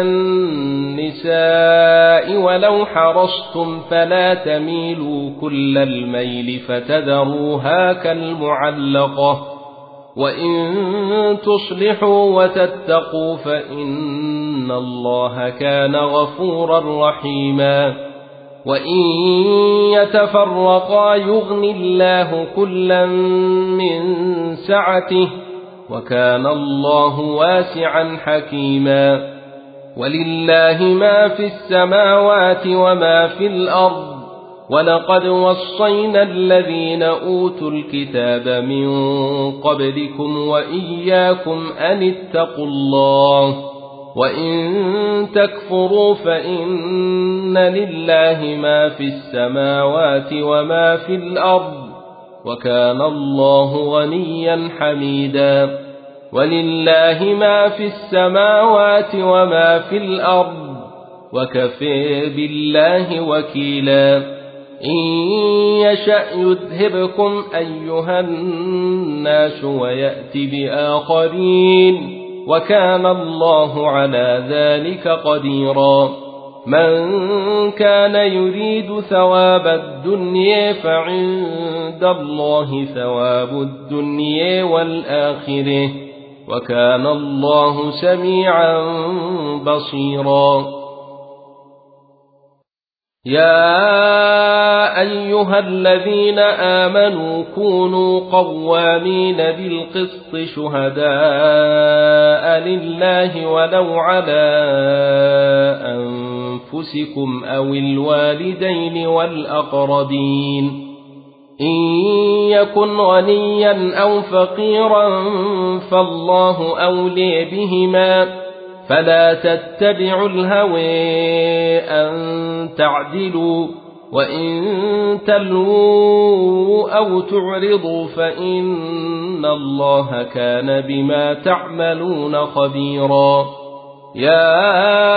النساء ولو حرصتم فلا تميلوا كل الميل فتذروها كالمعلقة وإن تصلحوا وتتقوا فإن الله كان غفورا رحيما. وإن يتفرقا يغن الله كلا من سعته وكان الله واسعا حكيما. ولله ما في السماوات وما في الأرض ولقد وصينا الذين أوتوا الكتاب من قبلكم وإياكم أن اتقوا الله وإن تكفروا فإن لله ما في السماوات وما في الأرض وكان الله غنيا حميدا. ولله ما في السماوات وما في الأرض وكفى بالله وكيلا. إن يشأ يذهبكم أيها الناس ويأتي بآخرين وكان الله على ذلك قديرا. من كان يريد ثواب الدنيا فعند الله ثواب الدنيا والآخرة وكان الله سميعا بصيرا. يا أيها الذين آمنوا كونوا قوامين بالقسط شهداء لله ولو على أنفسكم أو الوالدين والأقربين إن يكن غنيا أو فقيرا فالله أولي بهما فلا تتبعوا الهوى أن تعدلوا وإن تلووا أو تعرضوا فإن الله كان بما تعملون خبيرا. يا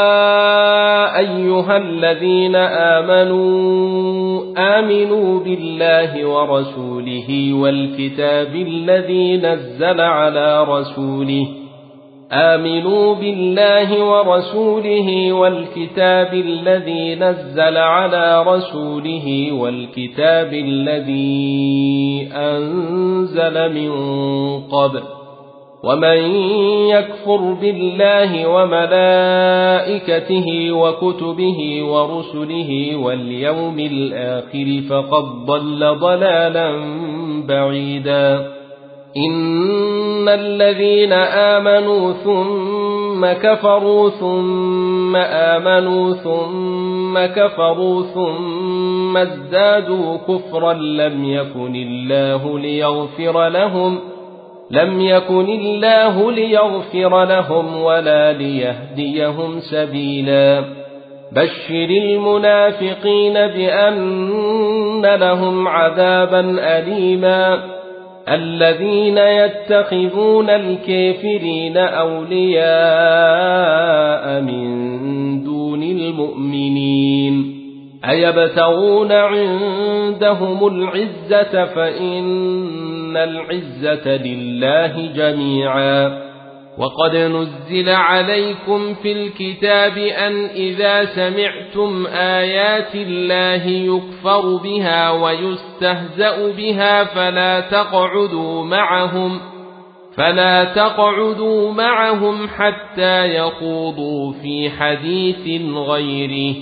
أيها الذين آمنوا آمنوا بالله ورسوله والكتاب الذي نزل على رسوله آمنوا بالله ورسوله والكتاب الذي نزل على رسوله والكتاب الذي أنزل من قبل ومن يكفر بالله وملائكته وكتبه ورسله واليوم الآخر فقد ضل ضلالا بعيدا. إن الذين آمنوا ثم كفروا ثم آمنوا ثم كفروا ثم ازدادوا كفرا لم يكن الله ليغفر لهم لم يكن الله ليغفر لهم ولا ليهديهم سبيلا. بشر المنافقين بأن لهم عذابا أليما. الذين يتخذون الكافرين أولياء من دون المؤمنين أيبتغون عندهم العزة فإن العزة لله جميعا. وقد نزل عليكم في الكتاب أن إذا سمعتم آيات الله يكفر بها ويستهزأ بها فلا تقعدوا معهم فلا تقعدوا معهم حتى يخوضوا في حديث غيره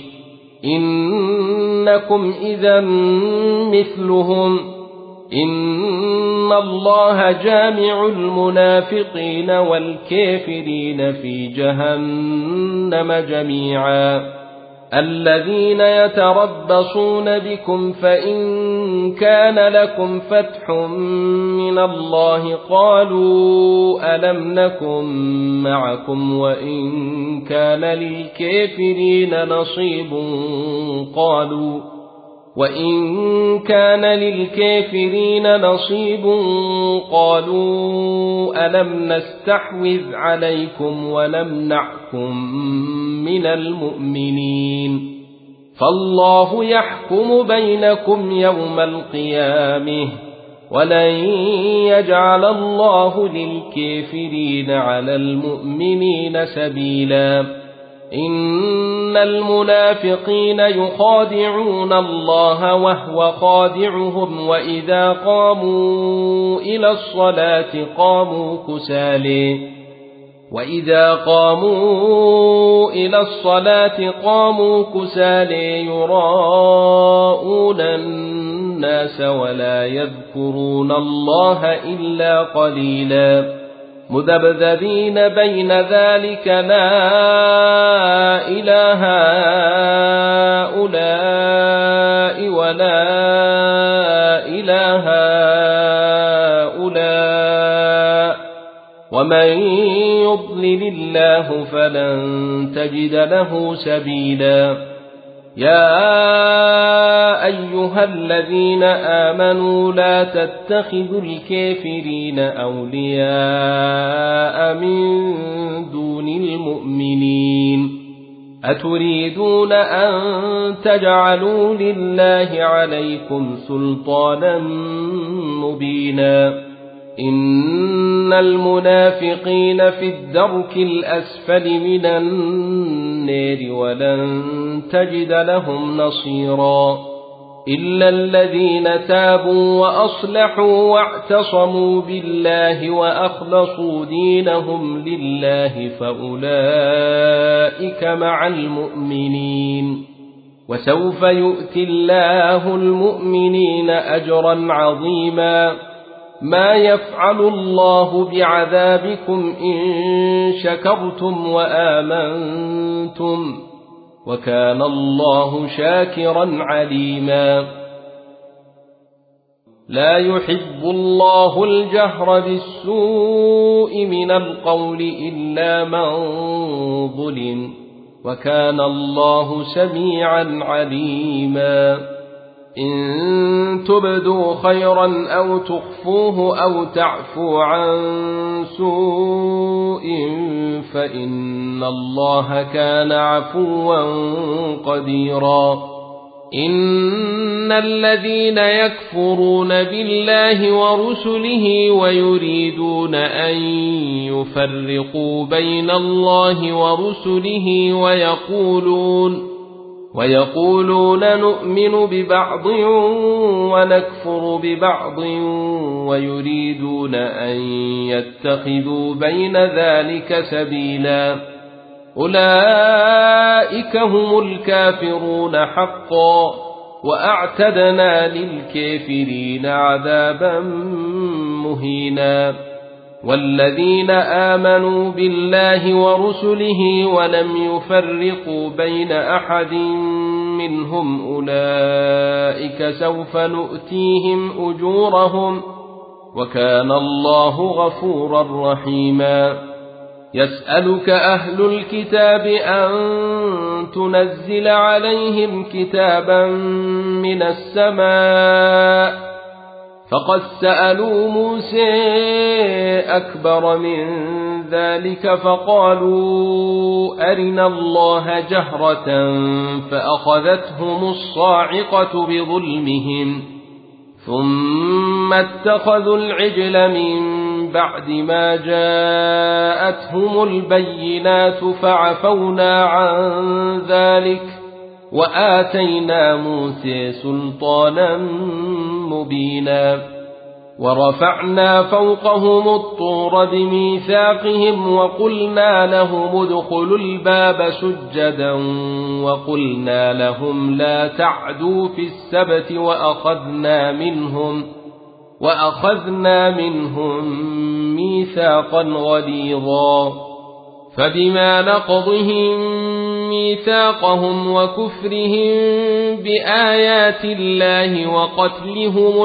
إنكم إذا مثلهم إن الله جامع المنافقين والكافرين في جهنم جميعا. الذين يتربصون بكم فإن كان لكم فتح من الله قالوا ألم نكن معكم وإن كان للكافرين نصيب قالوا وإن كان للكافرين نصيب قالوا ألم نستحوذ عليكم ونمنعكم من المؤمنين فالله يحكم بينكم يوم القيامة ولن يجعل الله للكافرين على المؤمنين سبيلا. إن المنافقين يخادعون الله وهو خادعهم وإذا قاموا إلى الصلاة قاموا كسالى وإذا قاموا إلى الصلاة قاموا كسالى يراءون الناس ولا يذكرون الله إلا قليلا مذبذبين بين ذلك لا إله هؤلاء ولا إله هؤلاء ومن يضلل الله فلن تجد له سبيلا. يا أيها الذين آمنوا لا تتخذوا الكافرين أولياء من دون المؤمنين أتريدون أن تجعلوا لله عليكم سلطانا مبينا. إن المنافقين في الدرك الأسفل من النار ولن تجد لهم نصيرا إلا الذين تابوا وأصلحوا واعتصموا بالله وأخلصوا دينهم لله فأولئك مع المؤمنين وسوف يؤتي الله المؤمنين أجرا عظيما. ما يفعل الله بعذابكم إن شكرتم وآمنتم وكان الله شاكرا عليما. لا يحب الله الجهر بالسوء من القول إلا من ظلم وكان الله سميعا عليما. إن تبدوا خيرا أو تخفوه أو تعفوا عن سوء فإن الله كان عفوا قديرا. إن الذين يكفرون بالله ورسله ويريدون أن يفرقوا بين الله ورسله ويقولون ويقولون نؤمن ببعض ونكفر ببعض ويريدون أن يتخذوا بين ذلك سبيلا أولئك هم الكافرون حقا وأعتدنا للكافرين عذابا مهينا. والذين آمنوا بالله ورسله ولم يفرقوا بين أحد منهم أولئك سوف نؤتيهم أجورهم وكان الله غفورا رحيما. يسألك أهل الكتاب أن تنزل عليهم كتابا من السماء فقد سألوا موسى أكبر من ذلك فقالوا أرنا الله جهرة فأخذتهم الصاعقة بظلمهم ثم اتخذوا العجل من بعد ما جاءتهم البينات فعفونا عن ذلك وآتينا موسى سلطانا مبينا ورفعنا فوقهم الطور بميثاقهم وقلنا لهم ادخلوا الباب سجدا وقلنا لهم لا تعدوا في السبت وأخذنا منهم وأخذنا منهم ميثاقا غليظا فبما نقضهم ميثاقهم وكفرهم بآيات الله وقتلهم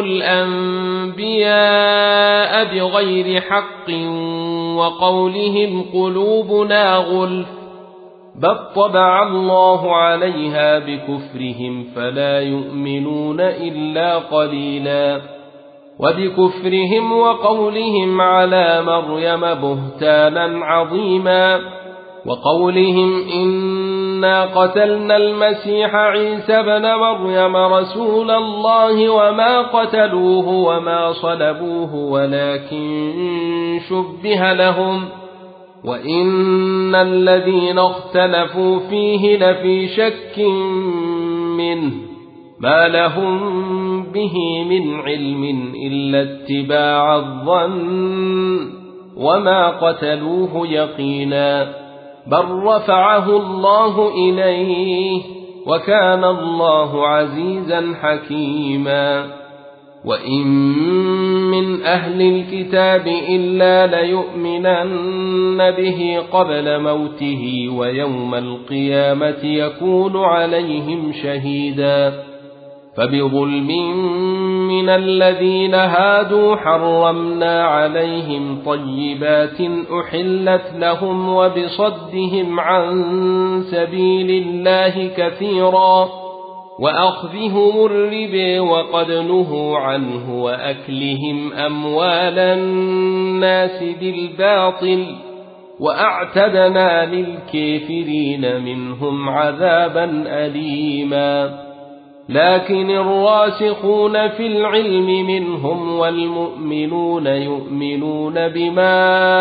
الأنبياء بغير حق وقولهم قلوبنا غلف بل طبع الله عليها بكفرهم فلا يؤمنون إلا قليلا وبكفرهم وقولهم على مريم بهتانا عظيما وقولهم إنا قتلنا المسيح عيسى بن مريم رسول الله وما قتلوه وما صلبوه ولكن شبه لهم وإن الذين اختلفوا فيه لفي شك منه ما لهم به من علم إلا اتباع الظن وما قتلوه يقينا بل رفعه الله إليه وكان الله عزيزا حكيما وإن من أهل الكتاب إلا ليؤمنن به قبل موته ويوم القيامة يكون عليهم شهيدا فبظلم من الذين هادوا حرمنا عليهم طيبات أحلت لهم وبصدهم عن سبيل الله كثيرا وأخذهم الربا وقد نهوا عنه وأكلهم أموال الناس بالباطل وأعتدنا للكافرين منهم عذابا أليما لكن الراسخون في العلم منهم والمؤمنون يؤمنون بما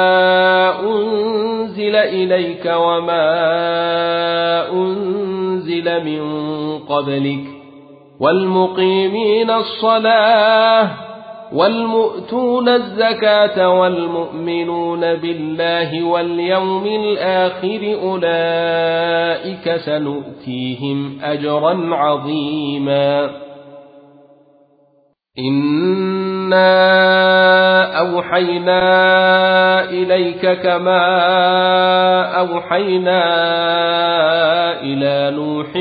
أنزل إليك وما أنزل من قبلك والمقيمين الصلاة والمؤتون الزكاة والمؤمنون بالله واليوم الآخر أولئك سنؤتيهم أجرا عظيما إنا أوحينا إليك كما أوحينا إلى نوح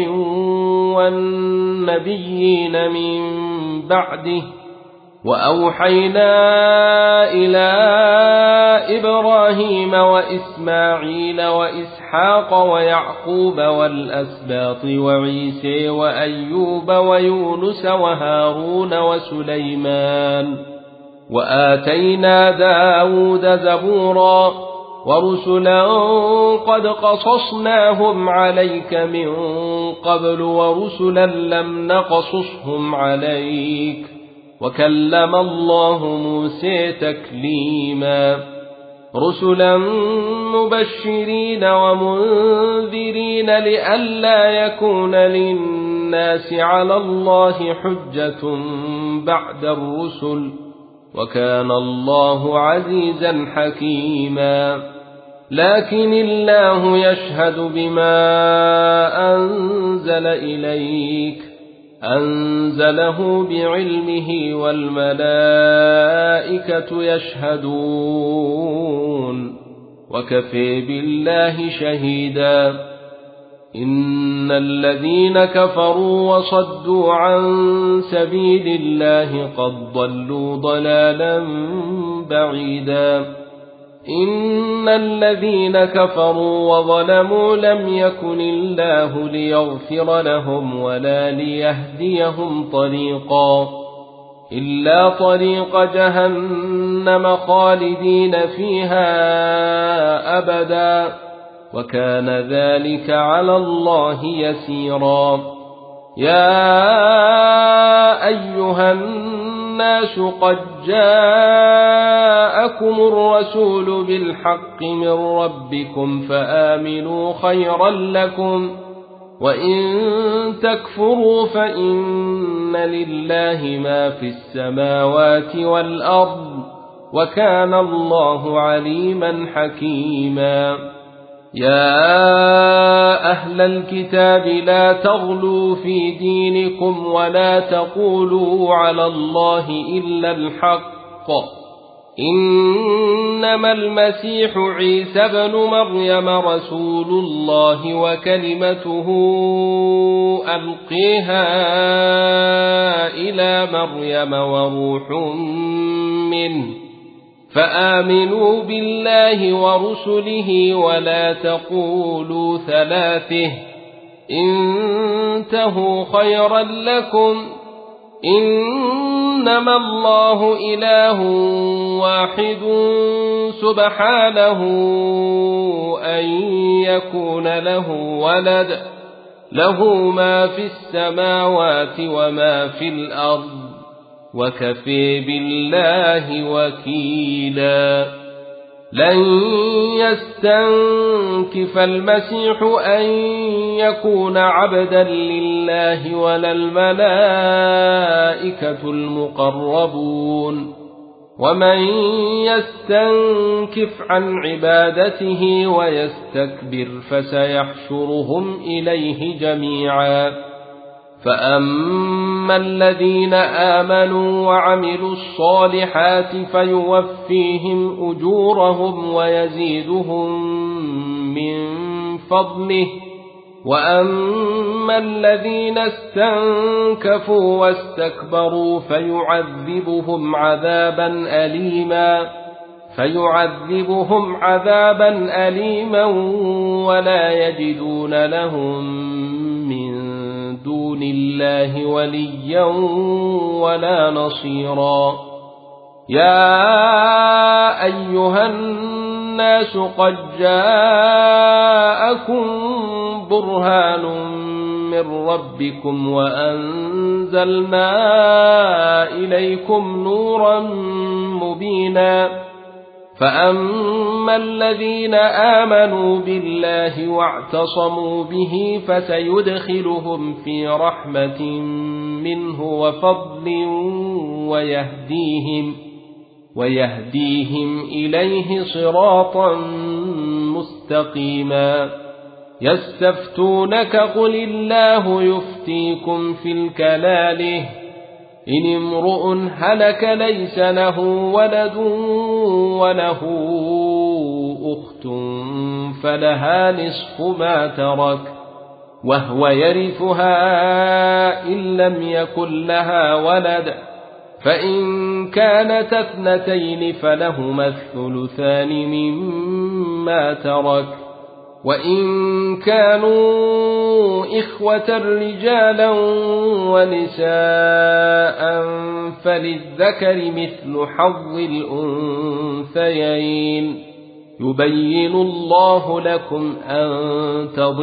والنبيين من بعده وأوحينا إلى إبراهيم وإسماعيل وإسحاق ويعقوب والأسباط وعيسى وأيوب ويونس وهارون وسليمان وآتينا داود زبورا ورسلا قد قصصناهم عليك من قبل ورسلا لم نقصصهم عليك وكلم الله موسى تكليما رسلا مبشرين ومنذرين لئلا يكون للناس على الله حجة بعد الرسل وكان الله عزيزا حكيما لكن الله يشهد بما أنزل إليك أنزله بعلمه والملائكة يشهدون وكفى بالله شهيدا إن الذين كفروا وصدوا عن سبيل الله قد ضلوا ضلالا بعيدا إن الذين كفروا وظلموا لم يكن الله ليغفر لهم ولا ليهديهم طريقا إلا طريق جهنم خالدين فيها أبدا وكان ذلك على الله يسيرا. يا أيها الناس قد جاءكم الرسول بالحق من ربكم فآمنوا خيرا لكم وإن تكفروا فإن لله ما في السماوات والأرض وكان الله عليما حكيما. يا أهل الكتاب لا تغلوا في دينكم ولا تقولوا على الله إلا الحق إنما المسيح عيسى بن مريم رسول الله وكلمته ألقيها إلى مريم وروح منه فآمنوا بالله ورسله ولا تقولوا ثلاثه انتهوا خيرا لكم إنما الله إله واحد سبحانه أن يكون له ولد له ما في السماوات وما في الأرض وكفى بالله وكيلا. لن يستنكف المسيح أن يكون عبدا لله ولا الملائكة المقربون ومن يستنكف عن عبادته ويستكبر فسيحشرهم إليه جميعا. فأما الذين آمنوا وعملوا الصالحات فيوفيهم أجورهم ويزيدهم من فضله وأما الذين استنكفوا واستكبروا فيعذبهم عذابا أليما فيعذبهم عذابا أليما ولا يجدون لهم من دون الله وليا ولا نصيرا. يا أيها الناس قد جاءكم برهان من ربكم وأنزلنا إليكم نورا مبينا. فأما الذين آمنوا بالله واعتصموا به فسيدخلهم في رحمة منه وفضل ويهديهم, ويهديهم إليه صراطا مستقيما. يستفتونك قل الله يفتيكم في الكلالة إن امرؤ هلك ليس له ولد وله أخت فلها نصف ما ترك وهو يرثها إن لم يكن لها ولد فإن كانت اثنتين فلهما الثلثان مما ترك وإن كانوا إخوة رجالا ونساء فللذكر مثل حظ الأنثيين يبين الله لكم أن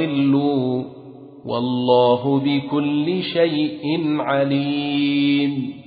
تضلوا والله بكل شيء عليم.